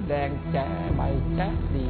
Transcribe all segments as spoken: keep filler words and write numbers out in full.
แดงแจ๋ใบแจ๋ดี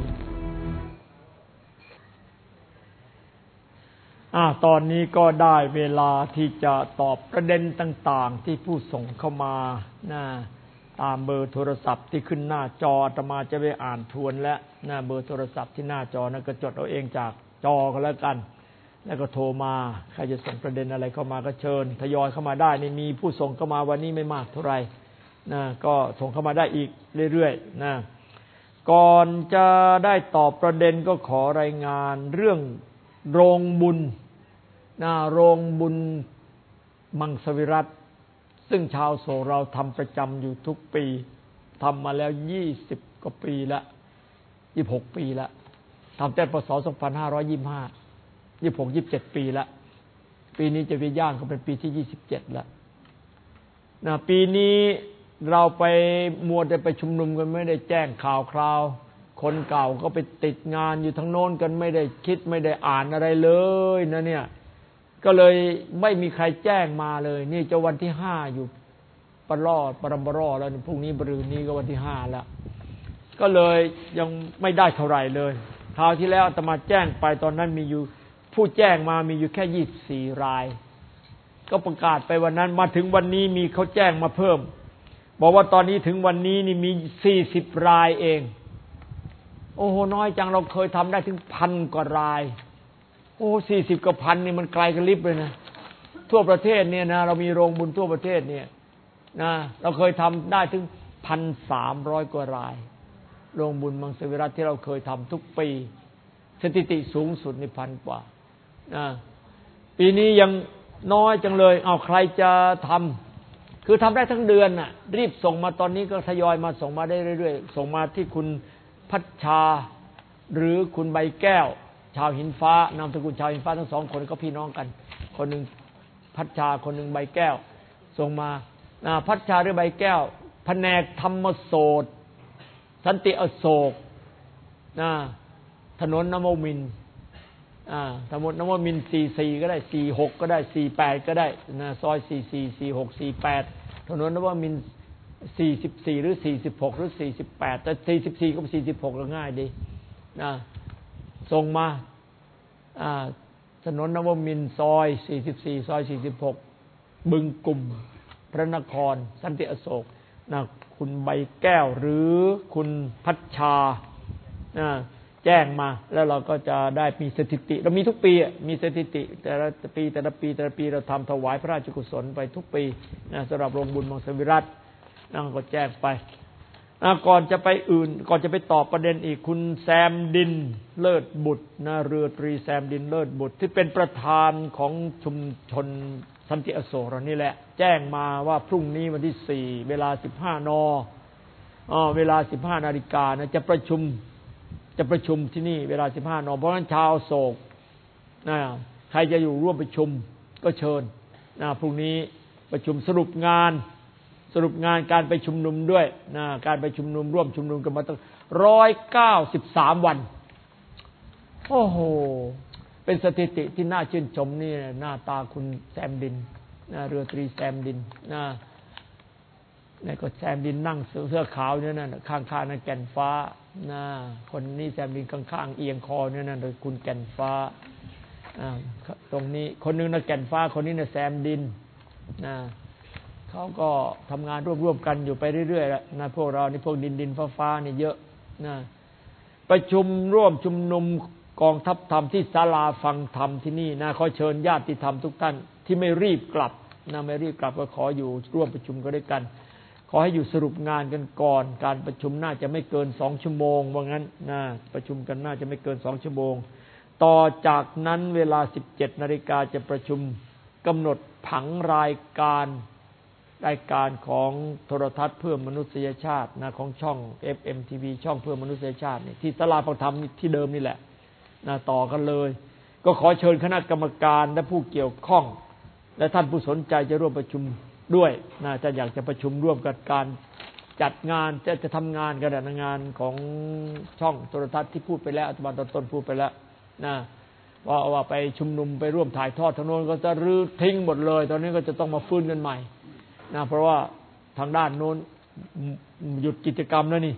อ่าตอนนี้ก็ได้เวลาที่จะตอบประเด็นต่างๆที่ผู้ส่งเข้ามานะตามเบอร์โทรศัพท์ที่ขึ้นหน้าจออาตมาจะไปอ่านทวนแล้วนะเบอร์โทรศัพท์ที่หน้าจอนั้นก็จดเอาเองจากจอกันแล้วกันแล้วก็โทรมาใครจะส่งประเด็นอะไรเข้ามาก็เชิญทยอยเข้ามาได้นี่มีผู้ส่งเข้ามาวันนี้ไม่มากเท่าไหร่นะก็ส่งเข้ามาได้อีกเรื่อยๆนะก่อนจะได้ตอบประเด็นก็ขอรายงานเรื่องโรงบุญนะโรงบุญมังสวิรัติซึ่งชาวโสเราทำประจำอยู่ทุกปีทำมาแล้วยี่สิบกว่าปีละยี่สิบหกปีละทำแต่พศสองพันห้าร้อยยี่สิบห้า ยี่สิบหก ยี่สิบเจ็ดปีละปีนี้จะไปย่างก็เป็นปีที่ยี่สิบเจ็ดละนะปีนี้เราไปมัวแต่ไปชุมนุมกันไม่ได้แจ้งข่าวคราวคนเก่าก็ไปติดงานอยู่ทั้งโน้นกันไม่ได้คิดไม่ได้อ่านอะไรเลยนะเนี่ยก็เลยไม่มีใครแจ้งมาเลยนี่จะวันที่ห้าอยู่ปรอดปรมบรอแล้วพรุ่งนี้บรืนนี้ก็วันที่ห้าแล้วก็เลยยังไม่ได้เท่าไหร่เลยคราวที่แล้วอาตมาแจ้งไปตอนนั้นมีอยู่ผู้แจ้งมามีอยู่แค่ยี่สิบสี่รายก็ประกาศไปวันนั้นมาถึงวันนี้มีเขาแจ้งมาเพิ่มบอกว่าตอนนี้ถึงวันนี้นี่มีสี่สิบรายเองโอ้โหน้อยจังเราเคยทำได้ถึงพันกว่ารายโอ้สี่สิบกับพันนี่มันไกลกันลิบเลยนะทั่วประเทศเนี่ยนะเรามีโรงบุญทั่วประเทศเนี่ยนะเราเคยทำได้ถึงพันสามร้อยกว่ารายโรงบุญมังสวิรัติที่เราเคยทำทุกปีสถิติสูงสุดในพันกว่านะปีนี้ยังน้อยจังเลยเอาใครจะทำคือทำได้ทั้งเดือนน่ะรีบส่งมาตอนนี้ก็ทยอยมาส่งมาได้เรื่อยๆส่งมาที่คุณพัชชาหรือคุณใบแก้วชาวหินฟ้านามสกุลชาวหินฟ้าทั้งสองคนก็พี่น้องกันคนหนึ่งพัชชาคนหนึ่งใบแก้วส่งมานะพัชชาหรือใบแก้วแผนกธรรมโสตสันติอโศกนะถนนนวมินทร์อ่าถนนนวมินทร์สี่สิบสี่ก็ได้สี่สิบหกก็ได้สี่สิบแปดก็ได้นะซอยสี่สิบสี่ สี่สิบหก สี่สิบแปดถนนนวมินทร์สี่สิบสี่หรือสี่สิบหกหรือสี่สิบแปดแต่สี่สิบสี่กับสี่สิบหกก็ง่ายดีนะส่งมาอ่าถนนนวมินทร์ซอยสี่สิบสี่ซอยสี่สิบหกบึงกุ่มพระนครสันติอโศกนะคุณใบแก้วหรือคุณพัชชานะแจ้งมาแล้วเราก็จะได้มีสถิติเรามีทุกปีมีสถิติแต่ละปีแต่ละปีแต่ละปีเราทำถวายพระราชกุศลไปทุกปีนะสำหรับโรงบุญมังสวิรัตินั่นก็แจ้งไปนะก่อนจะไปอื่นก่อนจะไปตอบประเด็นอีกคุณแซมดินเลิศบุตรนะเรือตรีแซมดินเลิศบุตรที่เป็นประธานของชุมชนสันติอโศกเรานี่แหละแจ้งมาว่าพรุ่งนี้วันที่สี่เวลา สิบห้าน นอ๋อเวลา สิบห้านาฬิกานะจะประชุมจะประชุมที่นี่เวลา สิบห้าน นเพราะฉะนั้นชาวโศกนะใครจะอยู่ร่วมประชุมก็เชิญนะพรุ่งนี้ประชุมสรุปงานสรุปงานการไปชุมนุมด้วยนะการไปชุมนุมร่วมชุมนุมกันมาตั้งหนึ่งร้อยเก้าสิบสามวันโอ้โหเป็นสถิติที่น่าชื่นชมนี่หน้าตาคุณแซมดินนะเรือตรีแซมดินนะนี่ก็แซมดินนั่งเสื้อขาวเนี่ยนั่นข้างๆนั่นแก่นฟ้านะคนนี้แซมดินข้างๆเอียงคอเนี่ยนั่นคือคุณแก่นฟ้าอ่าตรงนี้คนนึงน่ะแก่นฟ้าคนนี้น่ะแซมดินนะเขาก็ทำงานร่วมๆกันอยู่ไปเรื่อยๆแล้วนะพวกเรานี่พวกดินดินฟ้าๆนี่เยอะนะประชุมร่วมชุมนุมกองทัพธรรมที่ศาลาฟังธรรมที่นี่นะขอเชิญญาติธรรมทุกท่านที่ไม่รีบกลับนะไม่รีบกลับก็ขออยู่ร่วมประชุมกันด้วยกันขอให้อยู่สรุปงานกันก่อนการประชุมน่าจะไม่เกินสองชั่วโมงว่างั้นนะประชุมกันน่าจะไม่เกินสองชั่วโมงต่อจากนั้นเวลา สิบเจ็ดนาฬิกาจะประชุมกำหนดผังรายการรายการของโทรทัศน์เพื่อมนุษยชาตินะของช่อง เอฟ เอ็ม ที วี ช่องเพื่อมนุษยชาตินี่ที่ศาลาฟังธรรมที่เดิมนี่แหละนะต่อกันเลยก็ขอเชิญคณะกรรมการและผู้เกี่ยวข้องและท่านผู้สนใจจะร่วมประชุมด้วยนะจะอยากจะประชุมร่วมกับการจัดงานจะจะทำงานกันงานของช่องโทรทัศน์ที่พูดไปแล้วอาจารย์ตอนต้นพูดไปแล้วนะว่าว่าไปชุมนุมไปร่วมถ่ายทอดทางโน้นก็จะรื้อทิ้งหมดเลยตอนนี้ก็จะต้องมาฟื้นกันใหม่นะเพราะว่าทางด้านโน้นหยุดกิจกรรมแล้วนี่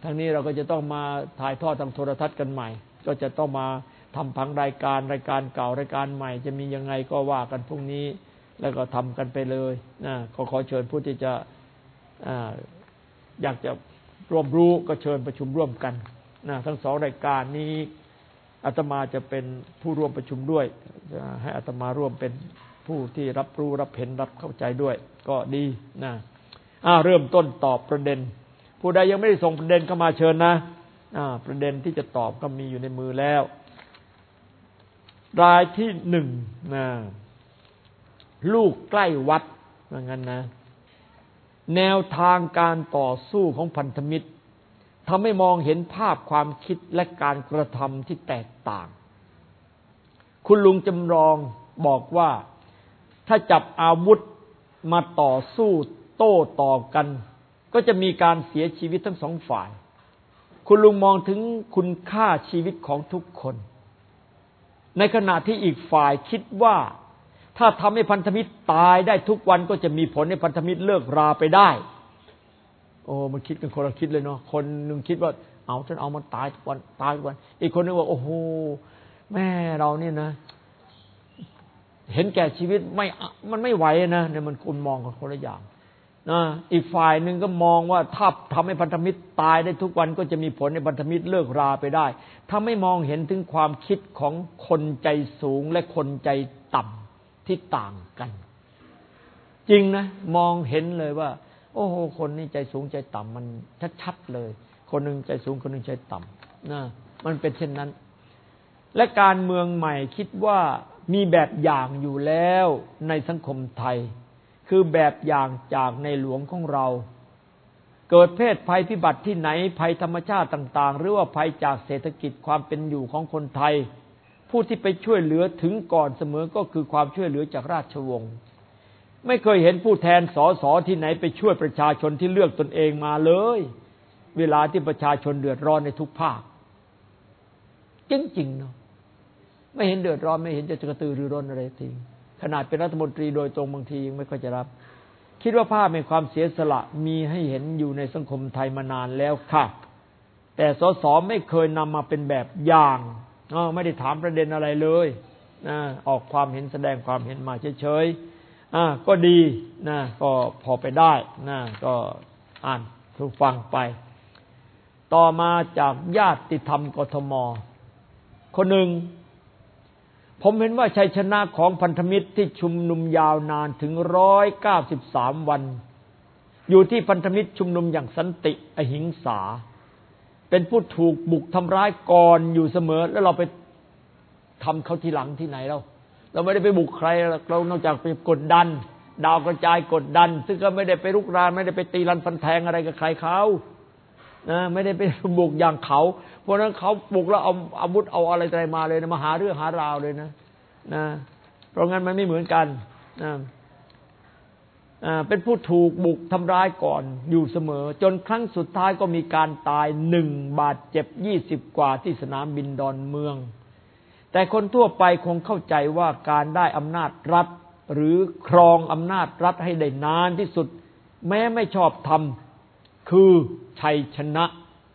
ทางนี้เราก็จะต้องมาถ่ายทอดทางโทรทัศน์กันใหม่ก็จะต้องมาทำผังรายการรายการเก่ารายการใหม่จะมียังไงก็ว่ากันพรุ่งนี้แล้วก็ทำกันไปเลยนะขอขอเชิญผู้ที่จะอ่าอยากจะร่วมรู้ก็เชิญประชุมร่วมกันนะทั้งสองรายการนี้อาตมาจะเป็นผู้ร่วมประชุมด้วยให้อาตมาร่วมเป็นผู้ที่รับรู้รับเห็นรับเข้าใจด้วยก็ดีนะอ่าเริ่มต้นตอบประเด็นผู้ใดยังไม่ได้ส่งประเด็นเข้ามาเชิญนะอ่าประเด็นที่จะตอบก็มีอยู่ในมือแล้วรายที่หนึ่งนะลูกใกล้วัดว่างั้นนะแนวทางการต่อสู้ของพันธมิตรทำให้มองเห็นภาพความคิดและการกระทำที่แตกต่างคุณลุงจำลองบอกว่าถ้าจับอาวุธมาต่อสู้โต้ต่อกันก็จะมีการเสียชีวิตทั้งสองฝ่ายคุณลุงมองถึงคุณค่าชีวิตของทุกคนในขณะที่อีกฝ่ายคิดว่าถ้าทำให้พันธมิตรตายได้ทุกวันก็จะมีผลให้พันธมิตรเลิกราไปได้โอ้มันคิดกันคนละคิดเลยเนาะคนนึงคิดว่าเอาฉันเอามันตายทุกวันตายทุกวันอีกคนนึงว่าโอ้โหแม่เราเนี่ยนะเห็นแก่ชีวิตไม่มันไม่ไหวนะเนี่ยมันคุณมองกันคนละอย่างนะอีกฝ่ายหนึ่งก็มองว่าถ้าทำให้พันธมิตรตายได้ทุกวันก็จะมีผลให้พันธมิตรเลิกราไปได้ถ้าไม่มองเห็นถึงความคิดของคนใจสูงและคนใจต่ำที่ต่างกันจริงนะมองเห็นเลยว่าโอ้โหคนนี้ใจสูงใจต่ำมันชัดๆเลยคนหนึ่งใจสูงคนหนึ่งใจต่ำนะมันเป็นเช่นนั้นและการเมืองใหม่คิดว่ามีแบบอย่างอยู่แล้วในสังคมไทยคือแบบอย่างจากในหลวงของเราเกิดเพศภัยพิบัติที่ไหนภัยธรรมชาติต่างๆหรือว่าภัยจากเศรษฐกิจความเป็นอยู่ของคนไทยผู้ที่ไปช่วยเหลือถึงก่อนเสมอก็คือความช่วยเหลือจากราชวงศ์ไม่เคยเห็นผู้แทนสสที่ไหนไปช่วยประชาชนที่เลือกตนเองมาเลยเวลาที่ประชาชนเดือดร้อนในทุกภาคจริงๆเนาะไม่เห็นเดือดร้อนไม่เห็นจะกระตือรือร้นอะไรจริงขนาดเป็นรัฐมนตรีโดยตรงบางทียังไม่ค่อยจะรับคิดว่าภาพแห่งความเสียสละมีให้เห็นอยู่ในสังคมไทยมานานแล้วค่ะแต่สสไม่เคยนำมาเป็นแบบอย่างไม่ได้ถามประเด็นอะไรเลยนะออกความเห็นแสดงความเห็นมาเฉยๆอ่าก็ดีนะก็พอไปได้นะก็อ่านทุกฟังไปต่อมาจากญาติธรรมกทมคนหนึ่งผมเห็นว่าชัยชนะของพันธมิตรที่ชุมนุมยาวนานถึงหนึ่งร้อยเก้าสิบสามวันอยู่ที่พันธมิตรชุมนุมอย่างสันติอหิงสาเป็นผู้ถูกบุกทำร้ายก่อนอยู่เสมอแล้วเราไปทำเขาทีหลังที่ไหนเราเราไม่ได้ไปบุกใครเรานอกจากไปกดดันดาวกระจายกดดันซึ่งก็ไม่ได้ไปรุกรานไม่ได้ไปตีรันฟันแทงอะไรกับใครเขานะไม่ได้ไปบุกอย่างเขาเพราะนั้นเขาบุกแล้วเอาอาวุธเอาอะไรอะไรมาเลยนะมาหาเรื่องหาราวเลยนะนะเพราะงั้นมันไม่เหมือนกันนะอ่าเป็นผู้ถูกบุกทำร้ายก่อนอยู่เสมอจนครั้งสุดท้ายก็มีการตายหนึ่งบาดเจ็บยี่สิบกว่าที่สนามบินดอนเมืองแต่คนทั่วไปคงเข้าใจว่าการได้อำนาจรัฐหรือครองอำนาจรัฐให้ได้นานที่สุดแม้ไม่ชอบธรรมคือชัยชนะ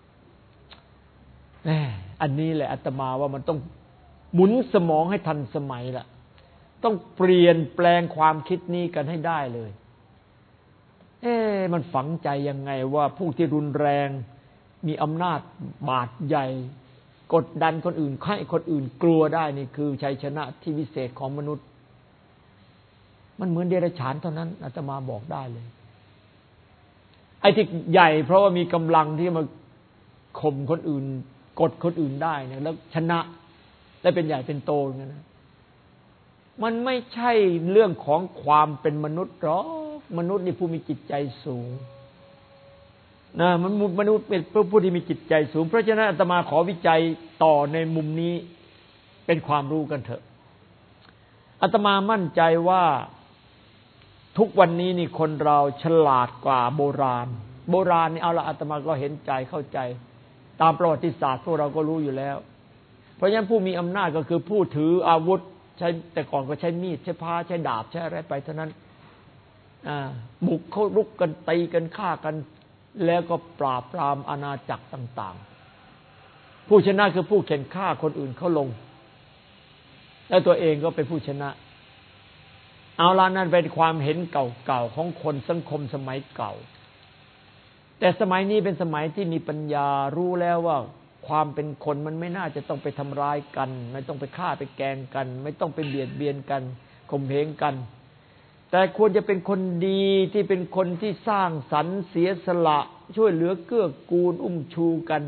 แหมอันนี้แหละอาตมาว่ามันต้องหมุนสมองให้ทันสมัยล่ะต้องเปลี่ยนแปลงความคิดนี้กันให้ได้เลยเอ๊ะมันฝังใจยังไงว่าผู้ที่รุนแรงมีอำนาจบาดใหญ่กดดันคนอื่นให้คนอื่นกลัวได้นี่คือชัยชนะที่วิเศษของมนุษย์มันเหมือนเดรัจฉานเท่านั้นอาตมาบอกได้เลยไอ้ที่ใหญ่เพราะว่ามีกำลังที่มาข่มคนอื่นกดคนอื่นได้เนี่ยแล้วชนะและเป็นใหญ่เป็นโตอย่างนั้นนะมันไม่ใช่เรื่องของความเป็นมนุษย์หรอกมนุษย์นี่ผู้มีจิตใจสูงนะมันมนุษย์เป็นผู้ที่มีจิตใจสูงเพราะฉะนั้นอาตมาขอวิจัยต่อในมุมนี้เป็นความรู้กันเถอะอาตมามั่นใจว่าทุกวันนี้นี่คนเราฉลาดกว่าโบราณโบราณนี่เอาละอาตมาก็เห็นใจเข้าใจตามประวัติศาสตร์พวกเราก็รู้อยู่แล้วเพราะฉะนั้นผู้มีอำนาจก็คือผู้ถืออาวุธใช้แต่ก่อนก็ใช้มีดใช้พาใช้ดาบใช้อะไรไปเท่านั้นอ่าบุกเข้ารุกกันตีกันฆ่ากันแล้วก็ปราบปรามอาณาจักรต่างๆผู้ชนะคือผู้เข็นฆ่าคนอื่นเขาลงแล้วตัวเองก็เป็นผู้ชนะเอาล่ะนั่นเป็นความเห็นเก่าๆของคนสังคมสมัยเก่าแต่สมัยนี้เป็นสมัยที่มีปัญญารู้แล้วว่าความเป็นคนมันไม่น่าจะต้องไปทำร้ายกันไม่ต้องไปฆ่าไปแกล้งกันไม่ต้องไปเบียดเบียนกันข่มเหงกันแต่ควรจะเป็นคนดีที่เป็นคนที่สร้างสรรค์เสียสละช่วยเหลือเกื้อกูลอุ้มชูกัน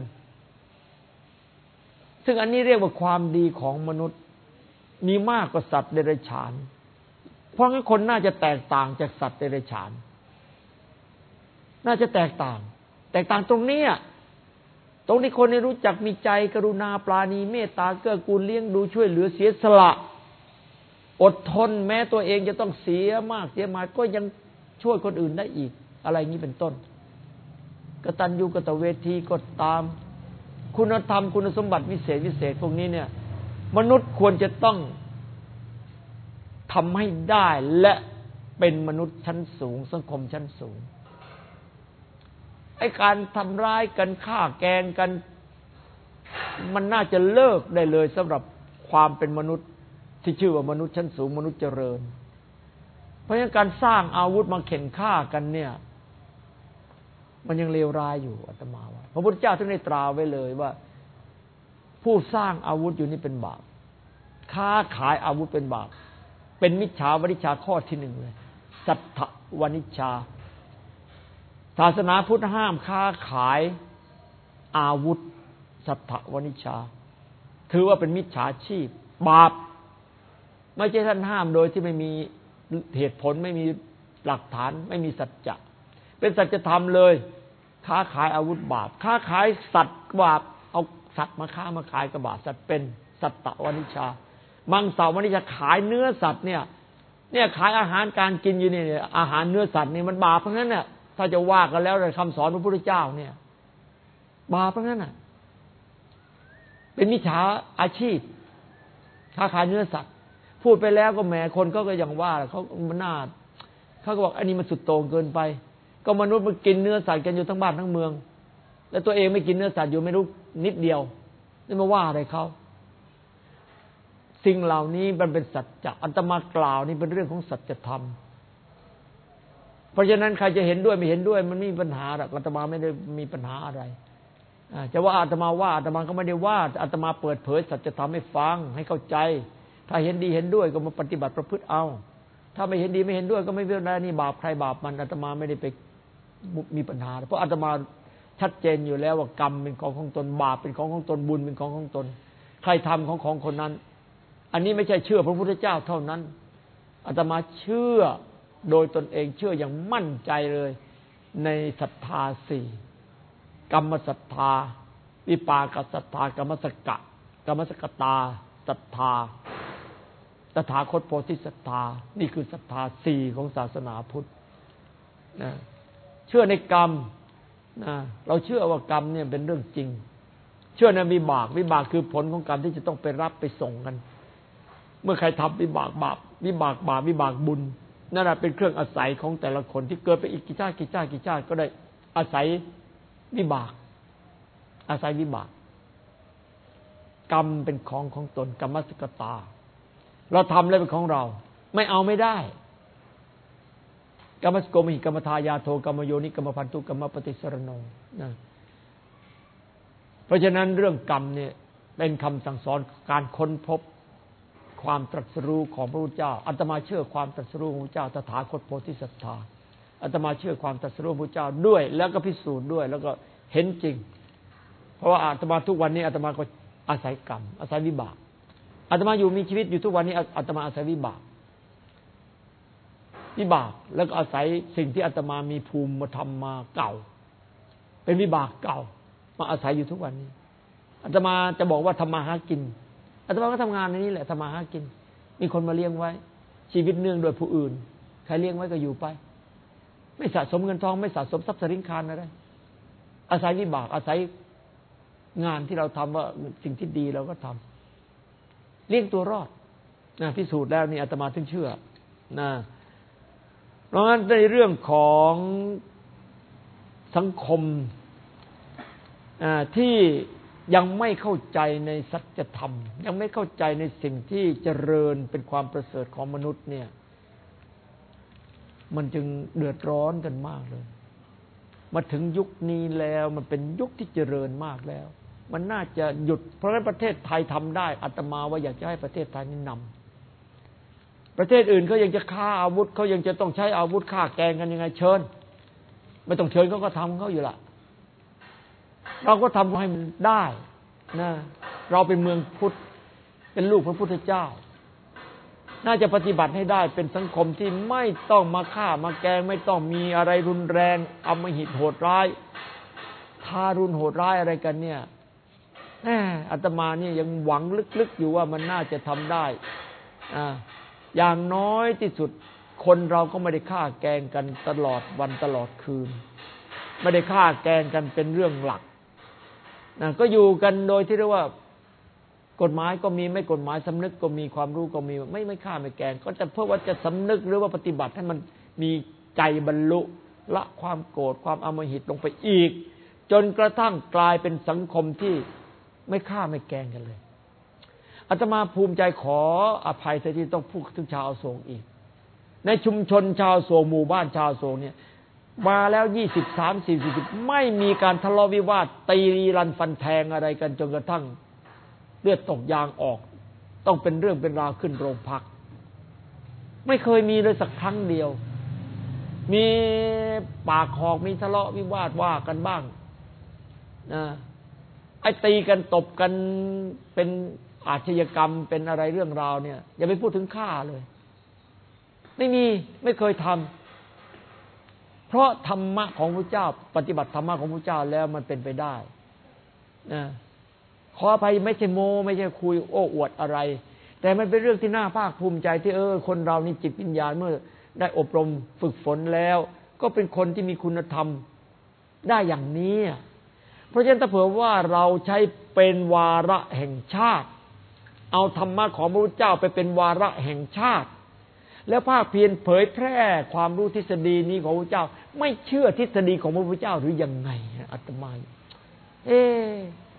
ซึ่งอันนี้เรียกว่าความดีของมนุษย์มีมากกว่าสัตว์เดรัจฉานเพราะงั้นคนน่าจะแตกต่างจากสัตว์เดรัจฉานน่าจะแตกต่างแตกต่างตรงนี้ตรงที่คนรู้จักมีใจกรุณาปราณีเมตตาเกื้อกูลเลี้ยงดูช่วยเหลือเสียสละอดทนแม้ตัวเองจะต้องเสียมากเสียมากก็ยังช่วยคนอื่นได้อีกอะไรนี้เป็นต้นกตัญญูกตเวทีก็ตามคุณธรรมคุณสมบัติวิเศษวิเศษพวกนี้เนี่ยมนุษย์ควรจะต้องทำให้ได้และเป็นมนุษย์ชั้นสูงสังคมชั้นสูงไอ้การทำร้ายกันฆ่าแกล้งกันมันน่าจะเลิกได้เลยสำหรับความเป็นมนุษย์ที่ชื่อว่ามนุษย์ชั้นสูงมนุษย์เจริญเพราะฉะนั้นการสร้างอาวุธมาเข็นฆ่ากันเนี่ยมันยังเลวร้ายอยู่อาตมาว่าพระพุทธเจ้าท่านได้ตราไว้เลยว่าผู้สร้างอาวุธอยู่นี่เป็นบาปค้าขายอาวุธเป็นบาปเป็นมิจฉาวณิชชาข้อที่หนึ่งเลยสัทธวณิชชาศาสนาพุทธห้ามค้าขายอาวุธสัทธวณิชชาถือว่าเป็นมิจฉาชีพบาปไม่ใช่ท่านห้ามโดยที่ไม่มีเหตุผลไม่มีหลักฐานไม่มีสัจจะเป็นสัจธรรมเลยค้าขายอาวุธบาปค้าขายสัตว์บาปเอาสัตว์มาค้ามาขายกับบาปสัตว์เป็นสัทธวณิชชามังสาวณิชชาขายเนื้อสัตว์เนี่ยเนี่ยขายอาหารการกินอยู่นี่อาหารเนื้อสัตว์นี่มันบาปเพราะงั้นเนี่ยถ้าจะว่ากันแล้วในคำสอนพระพุทธเจ้าเนี่ยบาปเพราะงั้นน่ะเป็นมิจฉาอาชีพค้าขายเนื้อสัตว์พูดไปแล้วก็แหมคนเขาก็ยังว่าเขามันน่าเขาก็บอกอันนี้มันสุดโต่งเกินไปก็มนุษย์มันกินเนื้อสัตว์กันอยู่ทั้งบ้านทั้งเมืองแล้วตัวเองไม่กินเนื้อสัตว์อยู่ไม่รู้นิดเดียวนี่มาว่าอะไรเขาสิ่งเหล่านี้มันเป็นสัจจะอาตมากล่าวนี่เป็นเรื่องของสัจธรรมเพราะฉะนั้นใครจะเห็นด้วยไม่เห็นด้วยมันไม่มีปัญหาหรอกอาตมาไม่ได้มีปัญหาอะไรจะว่าอาตมาว่าอาตมาก็ไม่ได้ว่าอาตมาเปิดเผยสัจธรรมให้ฟังให้เข้าใจถ้าเห็นดีเห็นด้วยก็มาปฏิบัติประพฤติเอาถ้าไม่เห็นดีไม่เห็นด้วยก็ไม่เป็นไรนี่บาปใครบาปมันอาตมาไม่ได้ไปมีปัญหาเพราะอาตมาชัดเจนอยู่แล้วว่ากรรมเป็นของของตนบาปเป็นของของตนบุญเป็นของของตนใครทำของของคนนั้นอันนี้ไม่ใช่เชื่อพระพุทธเจ้าเท่านั้นอาตมาเชื่อโดยตนเองเชื่ออย่างมั่นใจเลยในศรัทธาสี่กรรมศรัทธาวิปากศรัทธากรรมสกะกรรมสกตาศรัทธาตถาคตโพธิศรัทธานี่คือศรัทธาสี่ของศาสนาพุทธนะเชื่อในกรรมนะเราเชื่อว่ากรรมเนี่ยเป็นเรื่องจริงเชื่อในวิบากวิบากคือผลของกรรมที่จะต้องไปรับไปส่งกันเมื่อใครทำวิบากบาปวิบากบาปวิบากบุญนั่นแหละเป็นเครื่องอาศัยของแต่ละคนที่เกิดไปอีกกี่ชาติกี่ชาติกี่ชาติก็ได้อาศัยวิบากอาศัยวิบากกรรมเป็นของของตนกรรมสกตาเราทำแล้วเป็นของเราไม่เอาไม่ได้กรรมสโกมิกรรมทายาโทกรรมโยนิกรรมพันธุกรรมปฏิสรโนนะเพราะฉะนั้นเรื่องกรรมเนี่ยเป็นคำสั่งสอนการค้นพบความตรัสรู้ของพระพุทธเจ้าอาตมาเชื่อความตรัสรู้ของพระพุทธเจ้าตถาคตโพธิศรัทธาอาตมาเชื่อความตรัสรู้ของพระพุทธเจ้าด้วยแล้วก็พิสูจน์ด้วยแล้วก็เห็นจริงเพราะว่าอาตมาทุกวันนี้อาตมาก็อาศัยกรรมอาศัยวิบากอาตมาอยู่มีชีวิตอยู่ทุกวันนี้อาตมาอาศัยวิบากวิบากแล้วก็อาศัยสิ่งที่อาตมามีภูมิมาทำมาเก่าเป็นวิบากเก่ามาอาศัยอยู่ทุกวันนี้อาตมาจะบอกว่าทำมาหากินอาตมาก็ทำงานในนี้แหละทำมาหากินมีคนมาเลี้ยงไว้ชีวิตเนื่องโดยผู้อื่นใครเลี้ยงไว้ก็อยู่ไปไม่สะสมเงินทองไม่สะสมทรัพย์สินคานอะไรอาศัยวิบากอาศัยงานที่เราทำว่าสิ่งที่ดีเราก็ทำเลี้ยงตัวรอดนะพิสูจน์แล้วนี่อาตมาถึงเชื่อนะเพราะงั้นในเรื่องของสังคมที่ยังไม่เข้าใจในสัจธรรมยังไม่เข้าใจในสิ่งที่เจริญเป็นความประเสริฐของมนุษย์เนี่ยมันจึงเดือดร้อนกันมากเลยมาถึงยุคนี้แล้วมันเป็นยุคที่เจริญมากแล้วมันน่าจะหยุดเพราะฉะนั้นประเทศไทยทำได้อาตมาว่าอยากจะให้ประเทศไทยนี่นำประเทศอื่นเขายังจะฆ่าอาวุธเขายังจะต้องใช้อาวุธฆ่าแกงกันยังไงเชิญไม่ต้องเชิญเขาก็ทำเขาอยู่ละเราก็ทำให้มันได้นะเราเป็นเมืองพุทธเป็นลูกพระพุทธเจ้าน่าจะปฏิบัติให้ได้เป็นสังคมที่ไม่ต้องมาฆ่ามาแกงไม่ต้องมีอะไรรุนแรงอำมหิตโหดร้ายทารุณโหดร้ายอะไรกันเนี่ยแหมอาตมาเนี่ยยังหวังลึกๆอยู่ว่ามันน่าจะทำได้อ่าอย่างน้อยที่สุดคนเราก็ไม่ได้ฆ่าแกงกันตลอดวันตลอดคืนไม่ได้ฆ่าแกงกันเป็นเรื่องหลักนะก็อยู่กันโดยที่เรียกว่ากฎหมายก็มีไม่กฎหมายสำนึกก็มีความรู้ก็มีไม่ไม่ฆ่าไม่แกงก็จะเพื่อว่าจะสำนึกหรือว่าปฏิบัติให้มันมีใจบรรลุละความโกรธความอำมหิตลงไปอีกจนกระทั่งกลายเป็นสังคมที่ไม่ฆ่าไม่แกงกันเลยอาตมาภูมิใจขออภัยที่ต้องพูดถึงชาวอโศกอีกในชุมชนชาวอโศกหมู่บ้านชาวอโศกเนี่ยมาแล้วยี่สิบ สามสิบ สี่สิบไม่มีการทะเลาะวิวาทตีรันฟันแทงอะไรกันจนกระทั่งเลือดตกยางออกต้องเป็นเรื่องเป็นราวขึ้นโรงพักไม่เคยมีเลยสักครั้งเดียวมีปากคอกมีทะเลาะวิวาทว่ากันบ้างนะไอ้ตีกันตบกันเป็นอาชญากรรมเป็นอะไรเรื่องราวเนี่ยอย่าไปพูดถึงฆ่าเลยไม่มีไม่เคยทำเพราะธรรมะของพระเจ้าปฏิบัติธรรมะของพระเจ้าแล้วมันเป็นไปได้นะขออภัยไม่ใช่โมไม่ใช่คุยโอ้อวดอะไรแต่มันเป็นเรื่องที่น่าภาคภูมิใจที่เออคนเรานี่จิตวิญญาณเมื่อได้อบรมฝึกฝนแล้วก็เป็นคนที่มีคุณธรรมได้อย่างนี้เพราะฉะนั้นถ้าเผื่อว่าเราใช้เป็นวาระแห่งชาติเอาธรรมะของพระพุทธเจ้าไปเป็นวาระแห่งชาติแล้วภาคเพียรเผยแพร่ความรู้ทฤษฎีนี้ของพระพุทธเจ้าไม่เชื่อทฤษฎีของพระพุทธเจ้าหรือยังไงอาตมาเออ